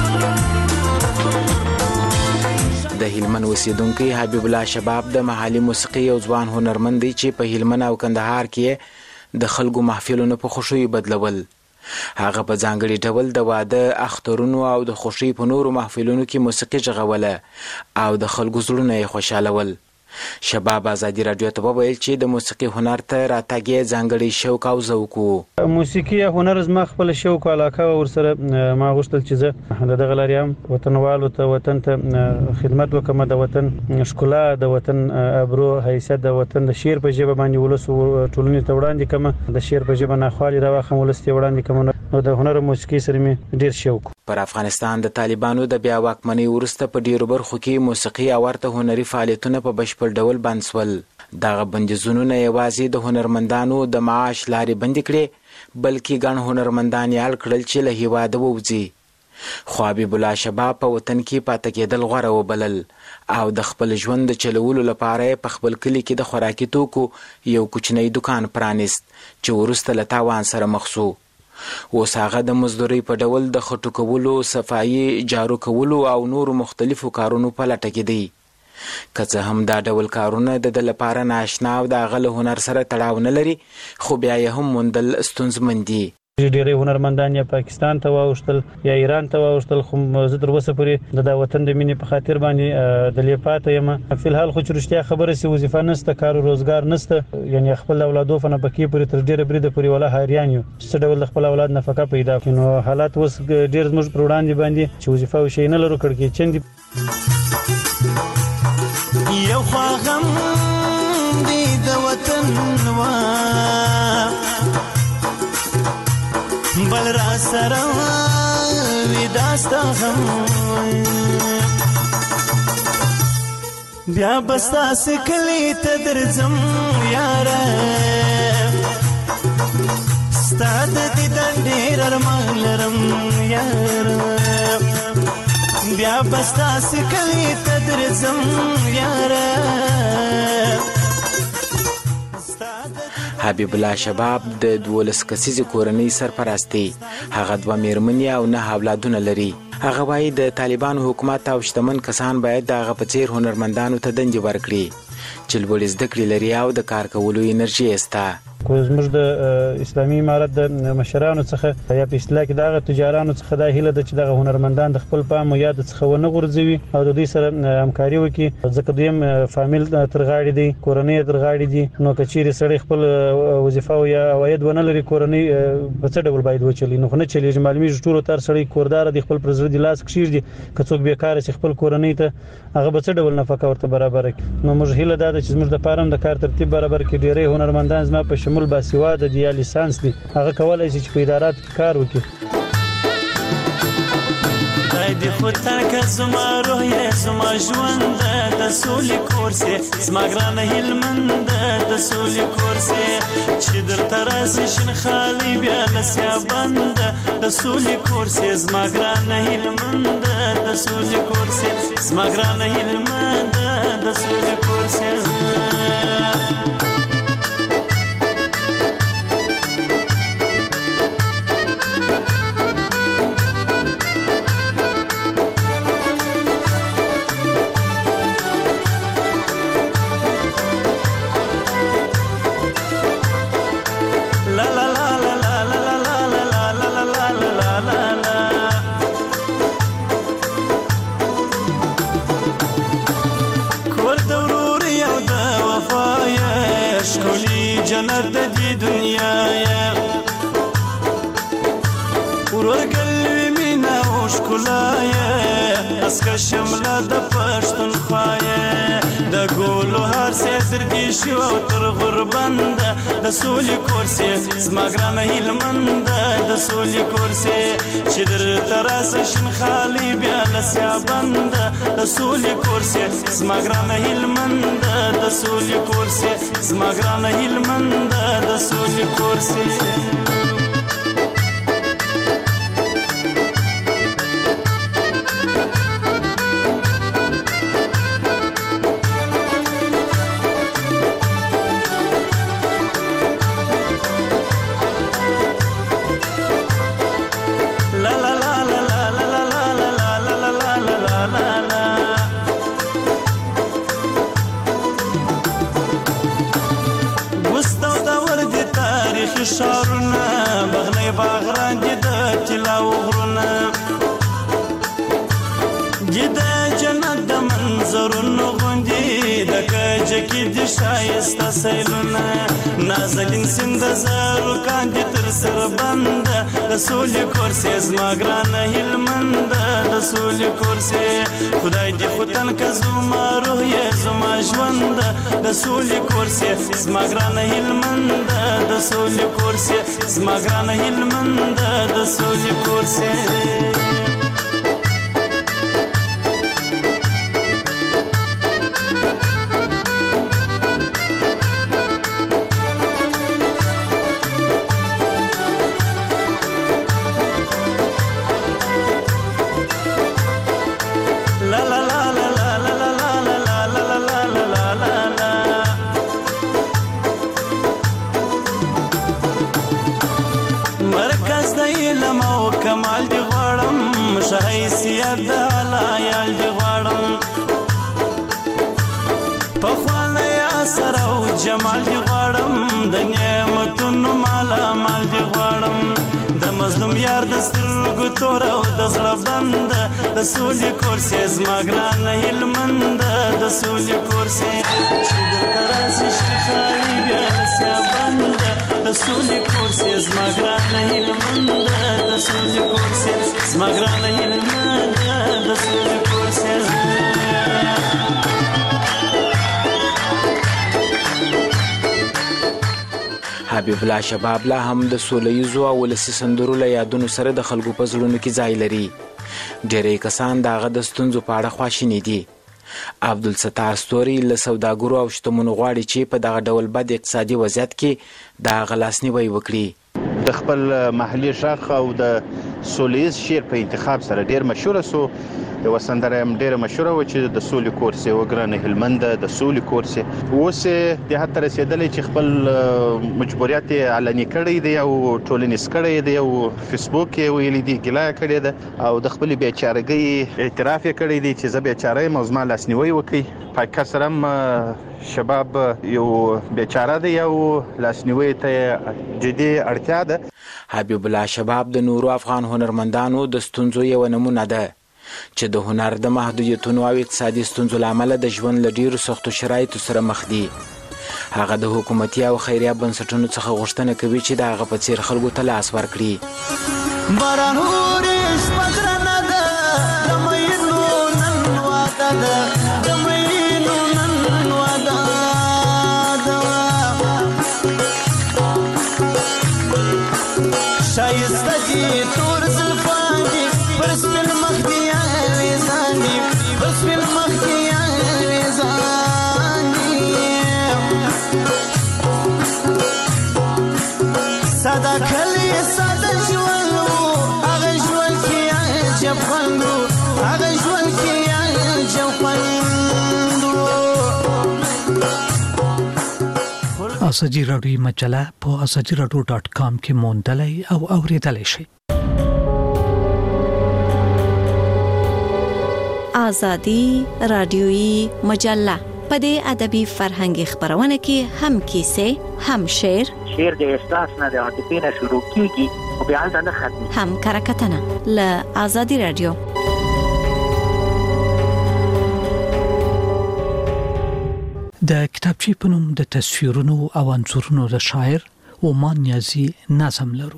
د هلمند اوسیدونکی حبیب الله شباب د محلي موسیقي یو ځوان هنرمند دی چې په هلمند او کندهار کې د خلکو محفلونو په خوښیو بدلول. هغه په ځانګړي ډول د واده، اخترونو او د خوښۍ په نورو محفلونو کې موسیقي غږوله او د خلکو زړونه یې خوشحالول. شباب ازادي راډیو ته وویل چې د موسیقي هنر ته راتګ یې ځانګړی شوق او ذوق و. موسیقي هنر زما خپل شوق او علاقه ورسره ما غوښتل چې زه د دغه لارې هم وطنوالو ته وطن ته خدمت وکړم، د وطن ښکلا، د وطن ابرو، حیثیت، د وطن د شعر په ژبه باندې ولس ټولنې ته وړاندې کړم، د شعر په ژبه ناخوالې راواخلم ولس ته وړاندې کړم. نو د هنر او موسیقي سره مې ډېر شوق. پر افغانستان د طالبانو د بیا واکمنۍ وروسته په ډیرو برخو کې موسیقي او ورته هنري فعالیتونه په بشپړ ډول بند شول. دغه بندیزونه نه یوازې د هنرمندانو د معاش لارې بندې کړې بلکې ګڼ هنرمندان یې اړ کړل چې له هېواده ووځي. خو حبیب الله شباب په وطن کې پاتې کېدل غوره وبلل او د خپل ژوند د چلولو لپاره په خپل کلي کې د خوراکي توکو یو کوچنی دکان پرانیست چې وروسته له تاوان سره مخ شو. اوس هغه د مزدورۍ په ډول د خټو کولو، صفایي، جارو کولو او نورو مختلفو کارونو په لټه کې دی. که څه هم دا ډول کارونه د ده لپاره ناشنا او د هغه له هنر سره تړاو نه لري، خو بیا یې هم موندل ستونزمن دي. ډېری هنرمندان یا پاکستان ته واوښتل یا ایران ته واوښتل، خو زه تر اوسه پورې د دا وطن د مینې په خاطر باندې دلې پاته یم. فلحال خو چې رښتیا خبره سي وظیفه نشته، کار و روزګار نشته، یعنې خپل اولادو په نفقې پورې تر ډېره بریده پورې ولا حیران یو څه ډول د خپل اولاد نفقه پیدا کړي. نو حالات اوس ډېر زموږ پر وړاندې باندې چې وظیفه او شی نه لرو، کړکېچن دي. یو خوا غم دی د وطن وا بل را سره وي داستا غم بیا به ستاسې کلي ته درځم یاره ستا د دیدن ډېر ارمان لرم یاره بیا به ستاسې کلي ته درځم یاره. حبیب الله شباب د دولس کسیزې کورنۍ سرپرست دی. هغه دوه میرمنې او نه اولادونه لري. هغه وایي د طالبانو حکومت او شتمن کسان باید د هغه په څېر هنرمندانو ته دندې ورکړي چې لوړې زده کړې لري او د کار کولو انرژي یې شته. زموږ د اسلامي امارت د مشرانو څخه یا په اصطلاح کې دغه تجارانو څخه دا هیله ده چې دغه هنرمندان د خپل پام او یاد څخه ونه غورځوي او د دوی سره همکاري وکړي، ځکه دویم فامیل تر غاړې دی، کورنۍ تر غاړې دي. نو که چیرې سړی خپل وظیفه او یا عواید ونه لري، کورنۍ په څه ډول باید وچلي؟ نو خو نه چلېږي. معلومیږي ټولو تر سړی کوردار دی، خپل پر زړه د لاس کښېږدي. که څوک بیکاره چې خپل کورنۍ ته هغه به څه ډول نفقه ورته برابره کړي؟ نو موږ هیله دا ده چې زموږ دپاره هم د کار ترتیب برابر کړي. ډېری هنرمندان زما په شمول باسواده دي یا لیسانس دي، هغه کولی شي چې په اداراتو کې کار وکړي. خدای دې خو تاکه زما روح یې زما ژوند د سولې کور سې زما ګرانه هلمند د سولې کور سې چې درته راسي شین خالي بیا له سیابند د سولې کور سې زما ګرانه هلمند د سولې کور سې زما ګرانه هلمند د سولې کور سې جنت د دې دنیا یا ورګلوي مینا او ښکلا یا اسکه شمله د پښتونخوا یا د ګولو هر څه درګي شو تر غربند د سولې کورسې زما ګرانه هیلمند د سولې کورسې چې در تراس شین خالي بیا لسیا بند د سولې کورسې زما ګرانه هیلمند د سولې کورسې زما ګرانه هیلمند د سولې کورسې شارونه بغلې باغران دي د طلا وغرونه دي د جنت د منظرونو غوندې د کجه کې د ښایسته سیلونه نازنین سیند زرو کاندي تر سره بند د سولې کورسې زما ګرانه هیلمند د سولې کورسې خدای دې خو تنکه زما روح یې زما ژوند د سولې کورسې زما ګرانه هیلمند د سولې کورسې زما ګرانه هیلمند د سولې کورسې کمال دی غواړم شایسته د لایل دی غواړم په خواله یا سره او جمال دی غواړم د نعمتونو مالا مال دی غواړم د مظلوم یار د سترګو تور او د زړه بند د سولې کورسې زما ګرانه هیلمند د سولې کورسې چې دلته راسي شیخالي بیا لسیا بند د سولې کورسې زما ګرانه هیلمند د سولې کورسې زما ګرانه هیلمند د سولې کورسې حبیب الله شباب لا هم د سولهییزو او ولسي سندرو له یادونو سره د خلکو په زړونو کې ځای لري. ډېری کسان د هغه د ستونزو په اړه خواشیني دي. عبدالستار ستوري له سوداګرو او شتمنو غواړي چې په دغه ډول بد اقتصادي وضعیت کې د هغه لاسنیوی وکړي. د خپل محلي شاخ او د سولهییز شعر په انتخاب سره ډېر مشهوره سو. یو سندره هم ډېره مشهوره و چې د سولې کورسې وګرانه هلمند د سولې کورسې اوس د حتی رسېدلی چې خپل مجبوریت یې علني کړی دی او ټولنیز کړی دی او فیسبوک یې ویلي دي ګیله یې کړې ده او د خپلې بېچارګۍ اعتراف یې کړی دی چې زه بېچاره یم او زما لاسنیوی وکړئ. په حقیقت سره هم شباب یو بېچاره دی او لاسنیوی ته جدي اړتیا ده. حبیب الله شباب د نورو افغان هنرمندانو د ستونزو یوه نمونه ده چې د هنر د محدودیتونو او اقتصادي ستونزو له امله د ژوند له ډېرو سختو شرایطو سره مخ دي. هغه د حکومتي او خیریه بنسټونو څخه غوښتنه کوي چې د هغه په څیر خلکو ته لاس ورکړي. باران اورېږي شپه ګرانه ده د مینو نن واده ده د مینو نن واده ده ښایسته دي تور زلفان دي پر سپین مخ دي یاریزان دي پر سپین مخ دي یاریزان دي ساده کلی ساده ژوند و هغه ژوند کې عجب خوند و هغه ژوند کې عجب خوند و. ازادي راډیو مجله په ازادي راډیو ډاټ کام کې موندلای او اوریدلای شئ. ازادي راډیوي مجله په دې ادبي فرهنګي خبرونه کې هم کیسې هم شعر شعر د احساس نه د عاطفې نه شروع کیږي او بیا هلته نه ختمي هم کرکټنه له ازادي راډیو. د کتابچې په نوم د تصویرونو او انځورونو د شاعر عمان نیازي نظم لرو.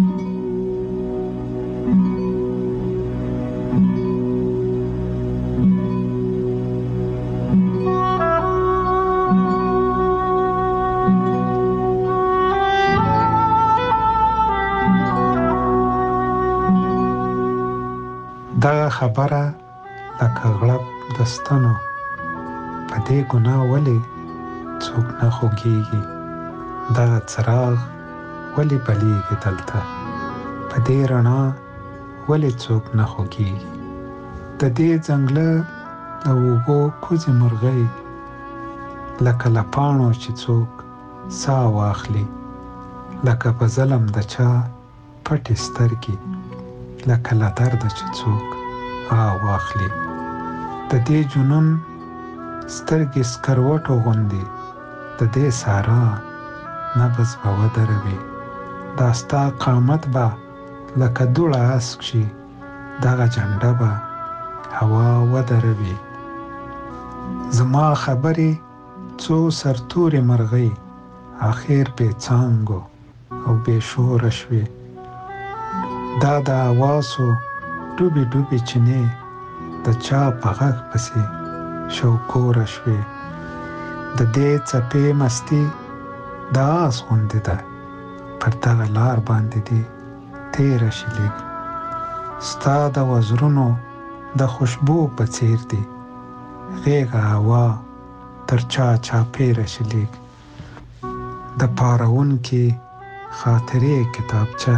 دغه خبره لکه غړپ دستانو په دې ګناه ولې څوک نه خوږیږي، دغه څراغ ولې بلیږي دلته په دې رڼا ولې څوک نه خوږیږي، د دې ځنګله د اوبو کوزې مرغۍ لکه له پاڼو چې څوک سا واخلي، لکه په ظلم د چا پټې سترګې، لکه له درده چې څوک آ واخلي، د دې جنون سترګې سکروټو غوندې د دې سارا نبض به ودروي، دا ستا قامت به لکه دوړه اسک شي، دغه جنډه به هوا ودروي. زما خبرې څو سرتورې مرغۍ آخر بې څانګو او بې شوره شوې، دا د اواسو ډوبې ډوبې چینې د چا په غږ پسې شوکوره شوې، د دې څپې مستي د آس غوندې ده پر دغه لار باندې دې تېره شي لږ، ستا د وزرونو د خوشبو په څېر دي غېږه هوا تر چا چاپېره شي لږ، د پارونکي خاطرې کتابچه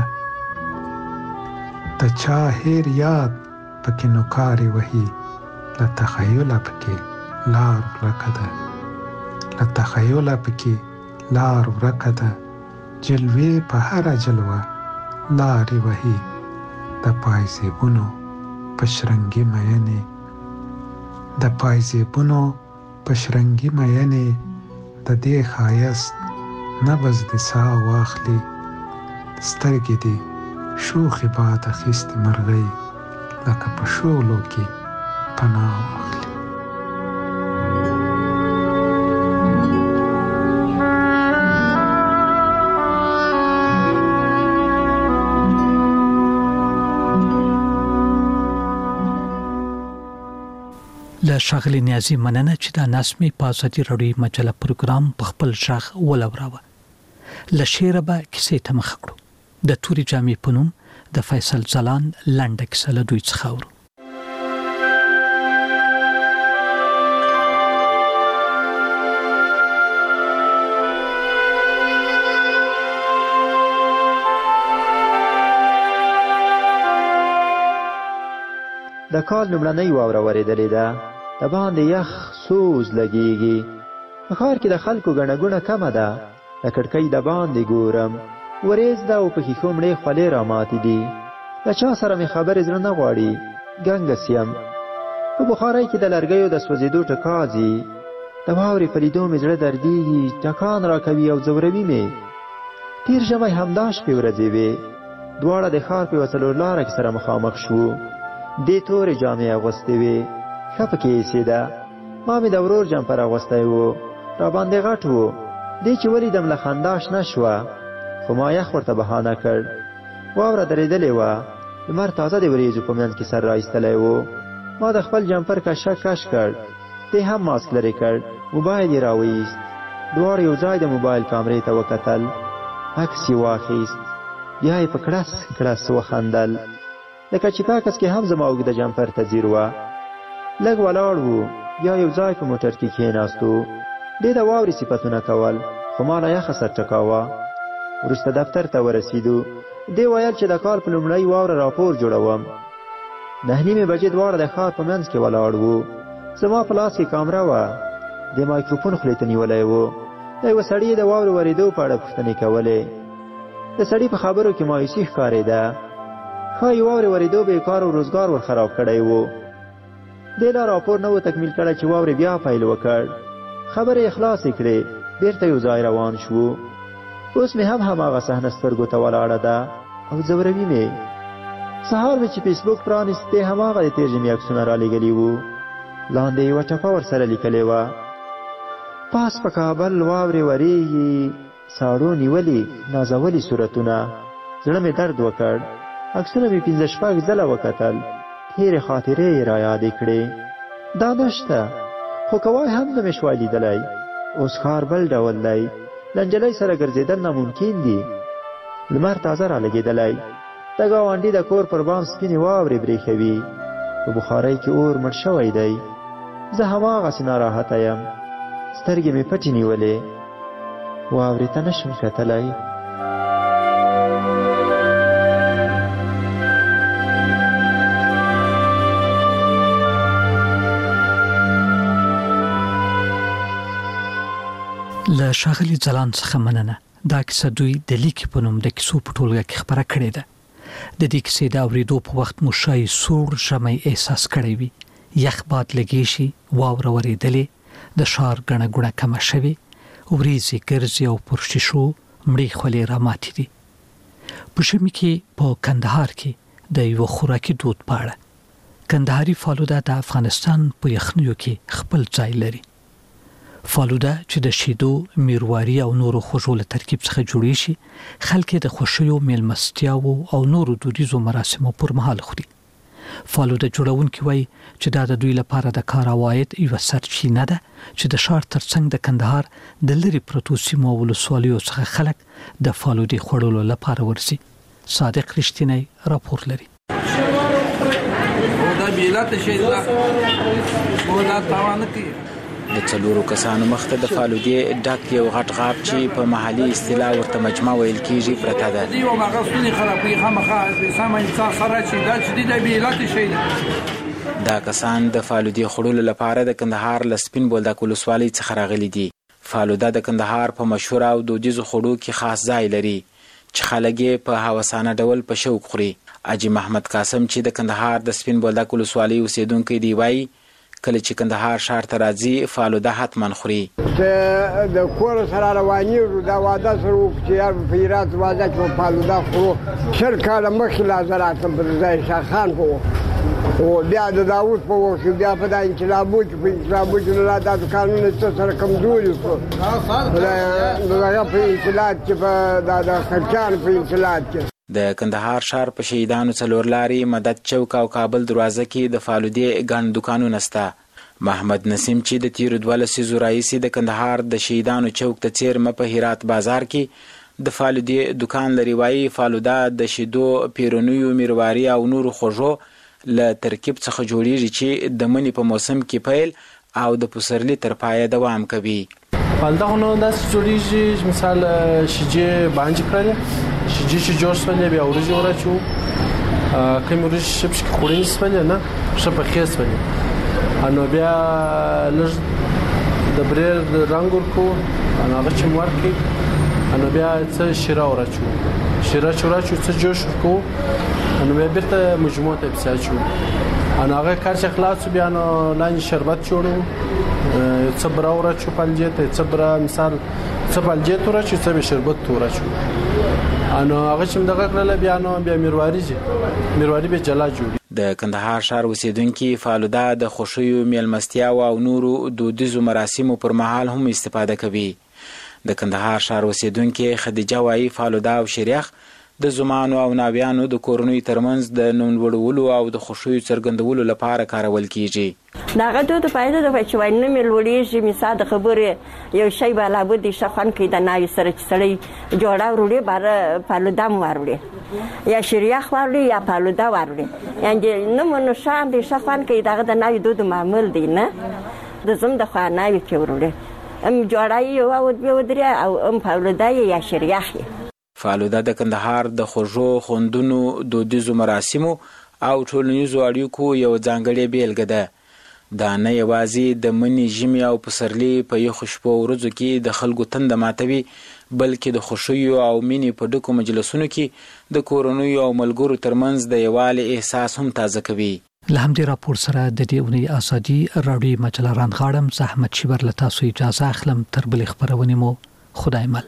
د چا هیر یاد پکې نوکارې وهي، له تخیله پکې لار ورکه ده، له تخیله پکې لار ورکه ده، جلوې په هره جلوه لارې وهي، د پایزیبونو په شرنګي مینې، د پایزیبونو په شرنګي مینې د دې ښایست نبض دې سا واخلي، سترګې دې شوخي باد اخیستې مرغۍ لکه په شولو کې پناه واخلي. له ښاغلي نیازي مننه چې دا نظمې په ازادي راډیو مجله پروګرام په خپل غږ ولوراوه. له شعره به کیسې ته مخه کړو. د توري جامې په نوم د فیصل ځلاند لنډه کیسه له دوی څخه اورو. د کال لومړنۍ واوره ورېدلې ده، د باندې یخ سوز لګېږي، په ښار کې د خلکو ګڼه ګوڼه کمه ده، د کړکۍ د باندې ګورم وریځ ده او په ښیښو مړې خولې راماتې دي، له چا سره مې خبرې زړه نه غواړي، ګنګس یم، په بخارۍ کې د لرګیو د سوځېدو ټکاځي، د واورې په لیدو مې زړه دردېږي، ټکان راکوي او ځوروي مې. تېر ژمی همدا شپې ورځې وې، دواړه د ښار په یوه څلورلاره کې سره مخامخ شوو، دې تورې جامې اغوستې وې، ښه پکې ایسېده، ما مې د ورور جمپر اغوستی و، راباندې غټ و، دې چې ولیدم له خندا شنه شوه، خو ما یخ ورته بهانه کړ. واوره درېدلې وه، لمر تازه د وریځو په منځ کې سر رایستلی و، ما د خپل جمپر کشه کش کړ، دې هم ماسک لرې کړ، موبایل یې راویست، دواړو یو ځای د موبایل کامرې ته وکتل، عکس یې واخیست، بیا یې په کړس کړس وخندل، لکه چې په عکس کې هم زما اوږده جمپر ته ځیر وه. لږ ولاړ وو، بیا یو ځای په موټر کې کښېناستو، دې د واورې صفتونه کول، خو ما له یخه سر ټکاوه. وروسته دفتر ته ورسېدو، دې ویل چې د کال په لومړۍ واوره راپور جوړوم. نهه نیمې بجې دواړه د ښار په منځ کې ولاړ وو، زما په لاس کې کامره وه، د مایکروفون خولې ته نیولی و، د یوه سړي د واورې ورېدو په اړه پوښتنې کولې. د سړي په خبرو کې مایوسي ښکارېده، ښایي واورې ورېدو به یې کار او روزګار ور خراب کړی و. دې لا راپور نه و تکمیل کړی چې واورې بیا پیل وکړ، خبرې یې خلاصې کړې، بېرته یو ځای روان شوو. اوس مې هم هماغه صحنه سترګو ته ولاړه ده او ځوروي مې. سهار مې چې فیسبوک پرانیست، دې هماغه د تېر ژمي عکسونه رالېږلي وو، لاندې یوه ټپه ورسره لیکلې وه، پاس په کابل واورې ورېږي ساړو نیولي نازولي صورتونه زړه مې درد وکړ عکسونه مې پنځه شپږ ځله وکتل تېرې خاطرې یې رایادې کړې دا نشته خو کوای هم نه مې شوای لیدلی اوس ښار بل ډول دی له نجلۍ سره ګرځېدل ناممکن دي لمر تازه رالګېدلی د ګاونډي د کور پر بام سپینې واورې برېښوي په بخارۍ کې اور مړ شوی دی زه هماغسې ناراحته یم سترګې مې پټې نیولې واورې ته نشم کتلی له ښاغلي ځلان څخه مننه دا کیسه دوی د لیکې په نوم د کیسو په ټولګه کې خپره کړې ده د دې کیسې د اورېدو په وخت مو ښایي سوړ ژمی احساس کړی وي یخ باد لګې شي واوره ورېدلې د ښار ګڼه ګوڼه کمه شوې وریځې ګرځي او پر شیشو مړې خولې راماتې دي په ژمي کې په کندهار کې د یوه خوراکي دود په اړه کندهاري فالوده د افغانستان په یخنیو کې خپل ځای لري فالوده چې د شیدو میرواري او نورو خوږو له ترکیب څخه جوړې شي خلک د خوښیو میلمستیاو او نورو دودیزو مراسمو پر مهال خوري فالوده جوړونکي وایي چې دا د دوی لپاره د کار عواید یوه سرچینه ده چې د ښار ترڅنګ د کندهار د لرې پرتو سیمو او ولسوالیو څخه خلک د فالودې خوړلو لپاره ورځي صادق رښتینی راپور لري د څلورو کسانو مخته د فالودې ډک یو غټ غاب چې په محلي اصطلاح ورته مجمع ویل کېږي پرته ده دا کسان د فالودې خوړلو لپاره د کندهار له سپین بولدک ولسوالۍ څخه راغلي دي فالوده د کندهار په مشهور او دودیزو خوړو کې خاص ځای لري چې خلک یې په هوسانه ډول په شوق خوري حاجي محمد قاسم چې د کندهار د سپین بولدک ولسوالۍ اوسیدونکی دی وایي کله چې کندهار ښار ته راځي فالوده حتما خوري چې د کور سره روانېږو دا واده سره وکړو چې یار په هرات دروازه کې به فالوده خورو شل کاله مخکې لا زه راتلم په رضا شاه خان په وخت او بیا د داود په وخت کې بیا په دا انقلابو کې په انقلابو کې نو دا دوکانونه څه سره کمزوري شو د هغه په انقلاب کې په دا د خلجیانو په انقلاب کې د کندهار ښار په شهیدانو څلور لارې مدد چوک او کابل دروازه کې د فالودې ګڼ دوکانونه شته محمد نسیم چې د تیرو دوه لسیزو راهیسې د کندهار د شهیدانو چوک ته څیرمه په هرات بازار کې د فالودې دوکان لري وایي فالوده د شیدو پیرونیو میرواري او نورو خوږو له ترکیب څخه جوړیږي چې د مني په موسم کې پیل او د پسرلي تر پایه دوام کوي فالوده خو نو داسې جوړیږي مثال شیجې باندې کړل شیجې چې جوړ شول بیا ورځي ورچو کوم ورځ شپش خوري سپل نه شپ خېس ول انو بیا لږ د بریر رنگ ورکو انا هغه چې ورکي انو بیا څه شیره ورچو شیره چورچو څه جوش ورکو انو بیا بیرته مجموعه ته بساچو انا هغه کار چې خلاص بیا نو لاندې شربت جوړو څه برا ورچو پنځه ته څه برا مثال څه پنځه تور چې څه شربت تور چو انو هغه چې دغه کړل بیا نو بیا میرواري جي میرواري به جلا جوړي د کندهار ښار اوسیدونکي فالوده د خوښیو میلمستیا او نورو دودیزو مراسمو پر مهال هم استفاده کوي د کندهار ښار اوسیدونکي خدیجه وایي فالوده او شریخ د زمانو او ناویانو د کورنۍ ترمنځ د نوموړولو او د خوښیو څرګندولو لپاره کارول کیږي داغه دود پایده د بچوای نه ملوړیږي مثال د خبره یو شی بالا بده شفن کې د ناوی سره چې سړی جوړا وروړي بار فالوده مو وروړي یا شریخ وروړي یا فالوده وروړي یعنی نو منو شان د شفن کې دغه د ناوی دود معمول دی نه د زم د خاناوی کې وروړي ام جوړای یو او د ودریا او ام فالوده یا شریخ فالوده د کندهار د خوږو خوندونو دودیزو مراسمو او ټولنیزو اړیکو یو ځانګړې بیلګه ده دا نه یوازې د مني ژمي او پسرلي په یخو شپو ورځو کې د خلکو تنده ماتوي بلکې د خوښیو او مینې په ډکو مجلسونو کې د کورنیو او ملګرو ترمنځ د یووالي احساس هم تازه کوي له همدې راپور سره د دې اونۍ ازادي راډیو مجله رانغاړم زحمت شیبر له تاسو اجازه اخلم تر بلې خپرونې مو خدای مل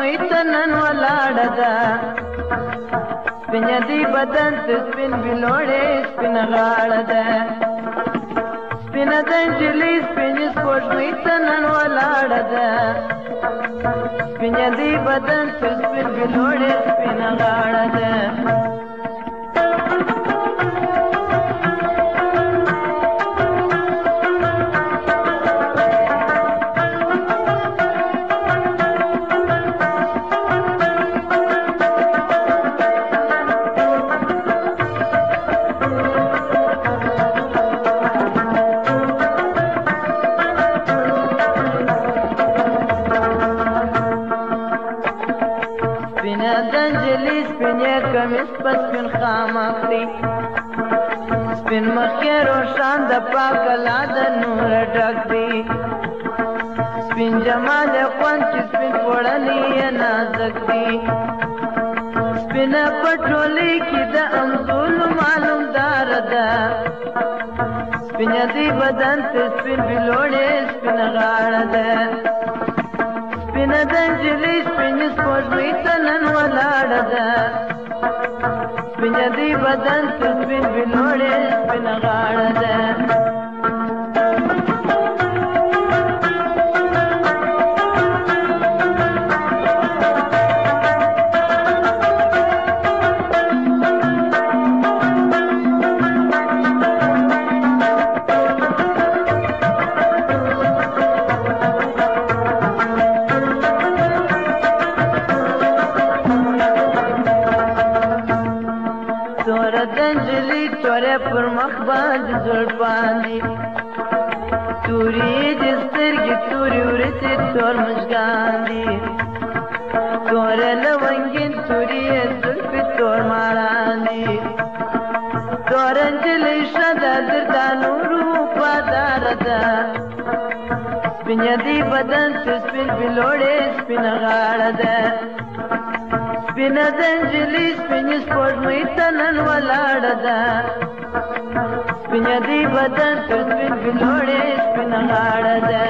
سپوږمۍ ته نن ولاړه ده سپین دی بدن ته سپین بلوړې سپین غاړه ده سپین د نجلۍ سپین سپوږمۍ ته نن ولاړه ده سپین دی بدن ته سپین بلوړې سپین غاړه ده سپین خامک دی سپین مخی روشان د پاکلا د نور ډک دی سپین جمال خوند چې سپین پوړنی نازک دی سپین پټولی کې د انزول معلوم دار ده سپین دی بدن ته سپین بلوړې سپین غاړه ده سپین د نجلۍ سپین سپوږمۍ ته نن ولاړه ده سپین دی بدن ته سپین بلوړې سپین غاړه ده پر مخ باندې زلفان دي تورې د سترګې تورې ورسې تور مژګان دي تور لونګین تورې زلفې تور ماران دي تور نجلۍ ښه ده دردانو روپا داره ده سپین دی بدن ته سپین بلوړې سپین غاړه ده سپین د نجلۍ سپین سپوږمۍ ته نن ولاړه ده سپین دی بدن ته سپین بلوړې سپین غاړه ده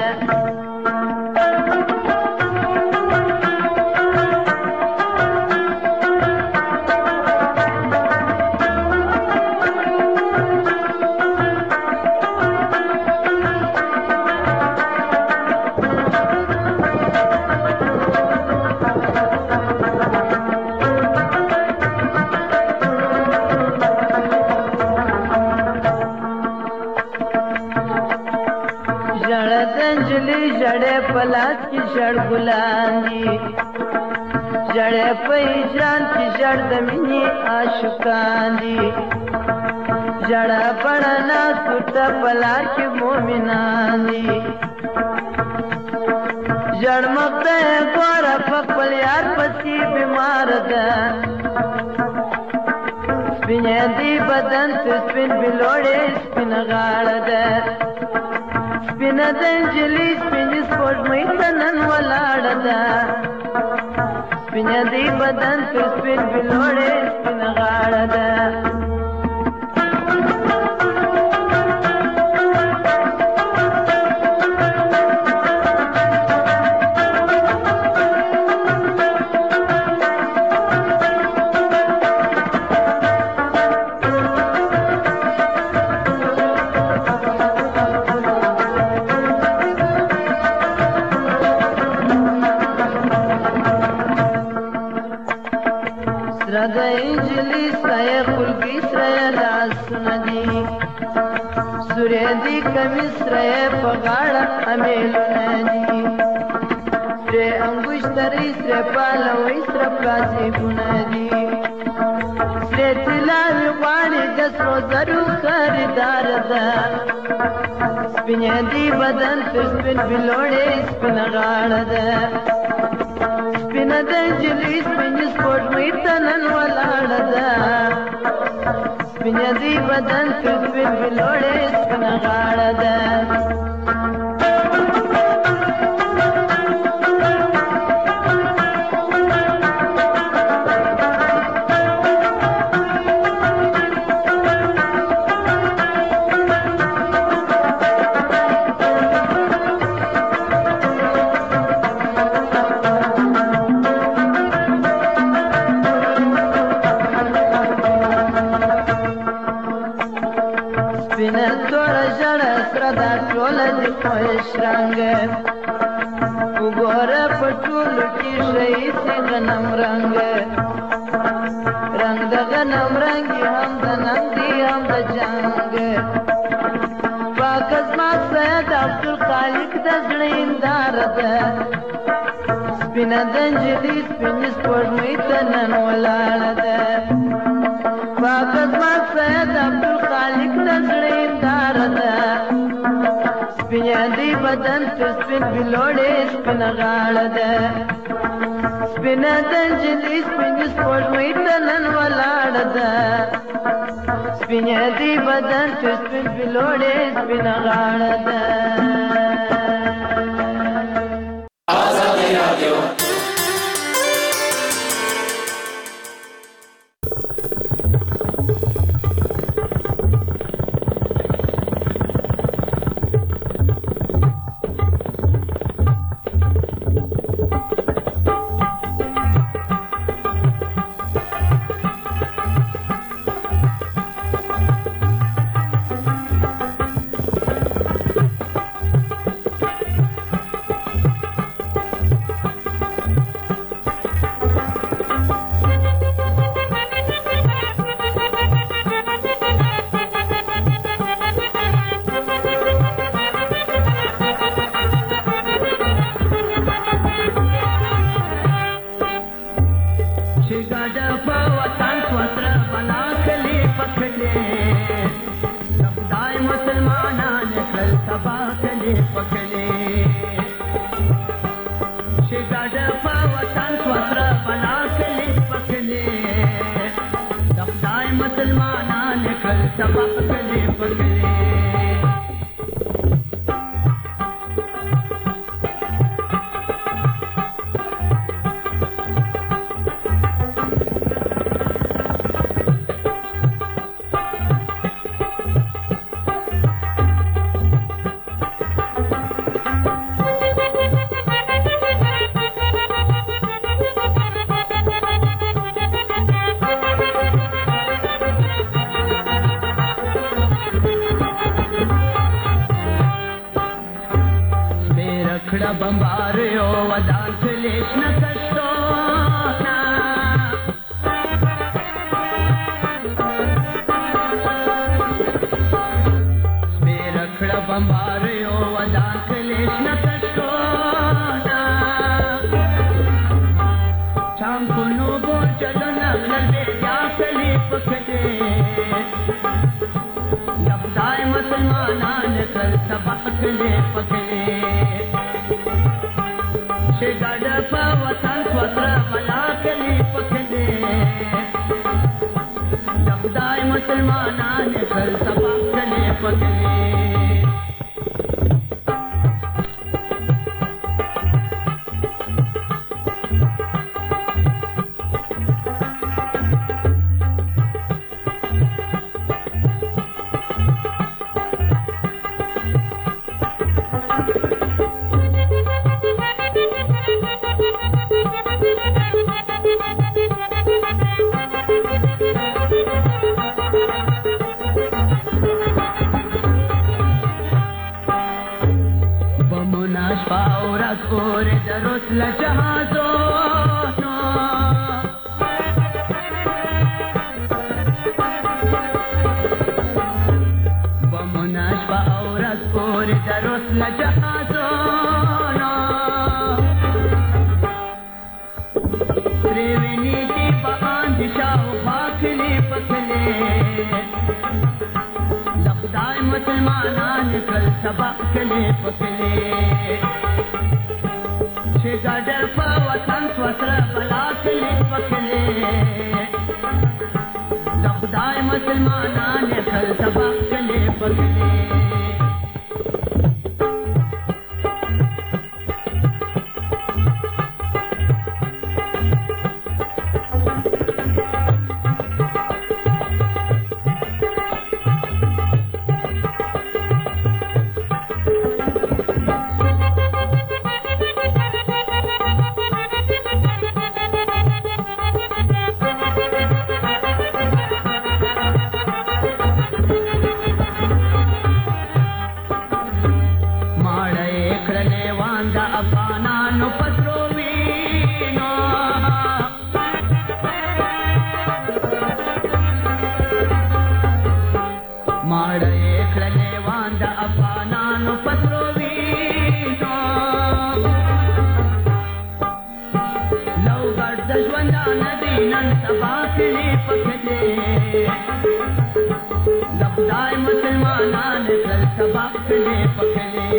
جړې پلاس کې شړ ګلان دي جړې په جان کې شړ د مینې عاشقان دي جړه پړنا سوت پلار کې مؤمنان دي جړ مخته ګور خپل یار پسې بیمار ده سپین دی بدن ته سپین بلوړې سپین غاړه ده سپین د نجلۍ سپین سپوږمۍ ته نن ولاړه ده سپین دی بدن ته سپین بلوړې سپین غاړه ده دی کمیس رہے پغاڑا امیلونا دی سرے انگوشتری سرے پالوی سرے پلاسی بنا دی سرے تلاوی غوانی دس روزرو خاردار دا سپین دی بدن تر سپین بلوڑے سپین غاڑ دا سپین دا نجلۍ سپین سپوږمۍ ته نن ولاړه ده سپین دی بدن ته سپین بلوړې سپین غاړه ده خوش رنگ وګوره پټول کې شي سي غنم رنگ رنگ د غنم رنگ هم د ننګ دی هم د جنگ پاکز ما سید عبد الخالق د زړیندار ده سپینه دنجلی سپین سپوږمۍ ته نن ولاړ ده پاکز ما سید عبد الخالق د زړیندار ده سپینه دی بدن ته سپین بلوړې سپین غاړه ده سپینه دنجلی سپین سپوږمۍ ته نن ولاړ ده سپینه دی بدن ته سپین بلوړې سپین غاړه ده آزادی رادیو ژوندانه دي نن سبا کلي پکلي د خدای مسلمانان کل سبا کلي پکلي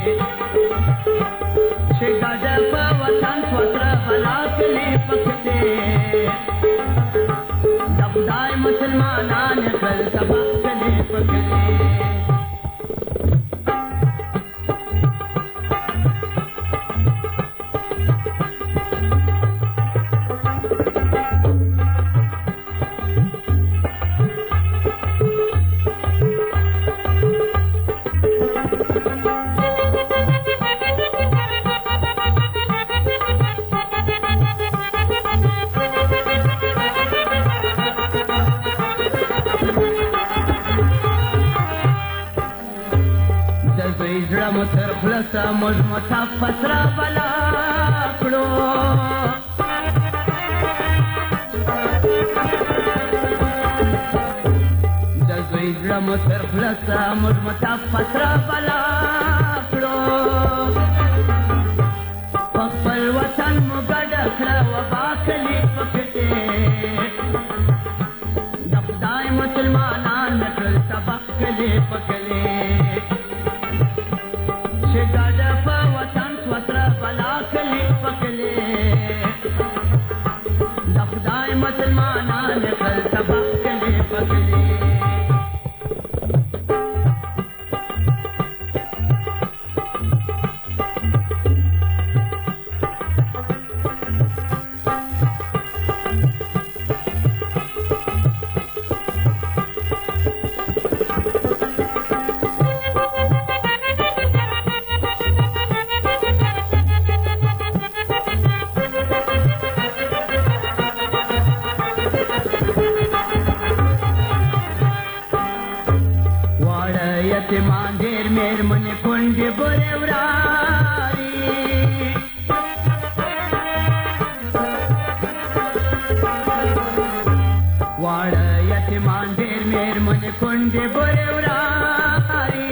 چې ګډ په وطن سوتره بلا کلي پکلي د خدای مسلمانان کل سبا کلي پکلي متر خلصا مج متفس را بلا کړو د زوی زړه متر خلصا مج متفس را بلا کړو خپل وطن مو ګډ کړه و باکلی پکته د خدای مسلمانان نکل سبق کلی پکلی مسلمانان کل سبق کلی پکلی یتیمان دیر میر منی کنڈی بولی وراری واڑا یتیمان دیر میر منی کنڈی بولی وراری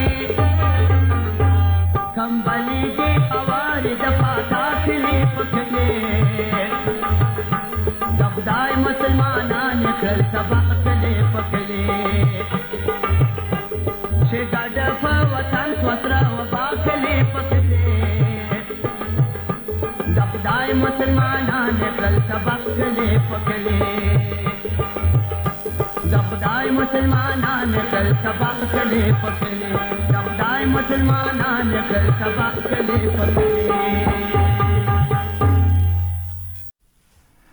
کمبلی دی اواری دفا داخلی پکلی دخدای مسلمانان کل سبق کلی پکلی ګډ په وطن سوتره و باکلی پکلی د خدای مسلمانان کل سبق کلی پکلی د خدای مسلمانان کل سبق کلی پکلی د خدای مسلمانان کل سبق کلی پکلی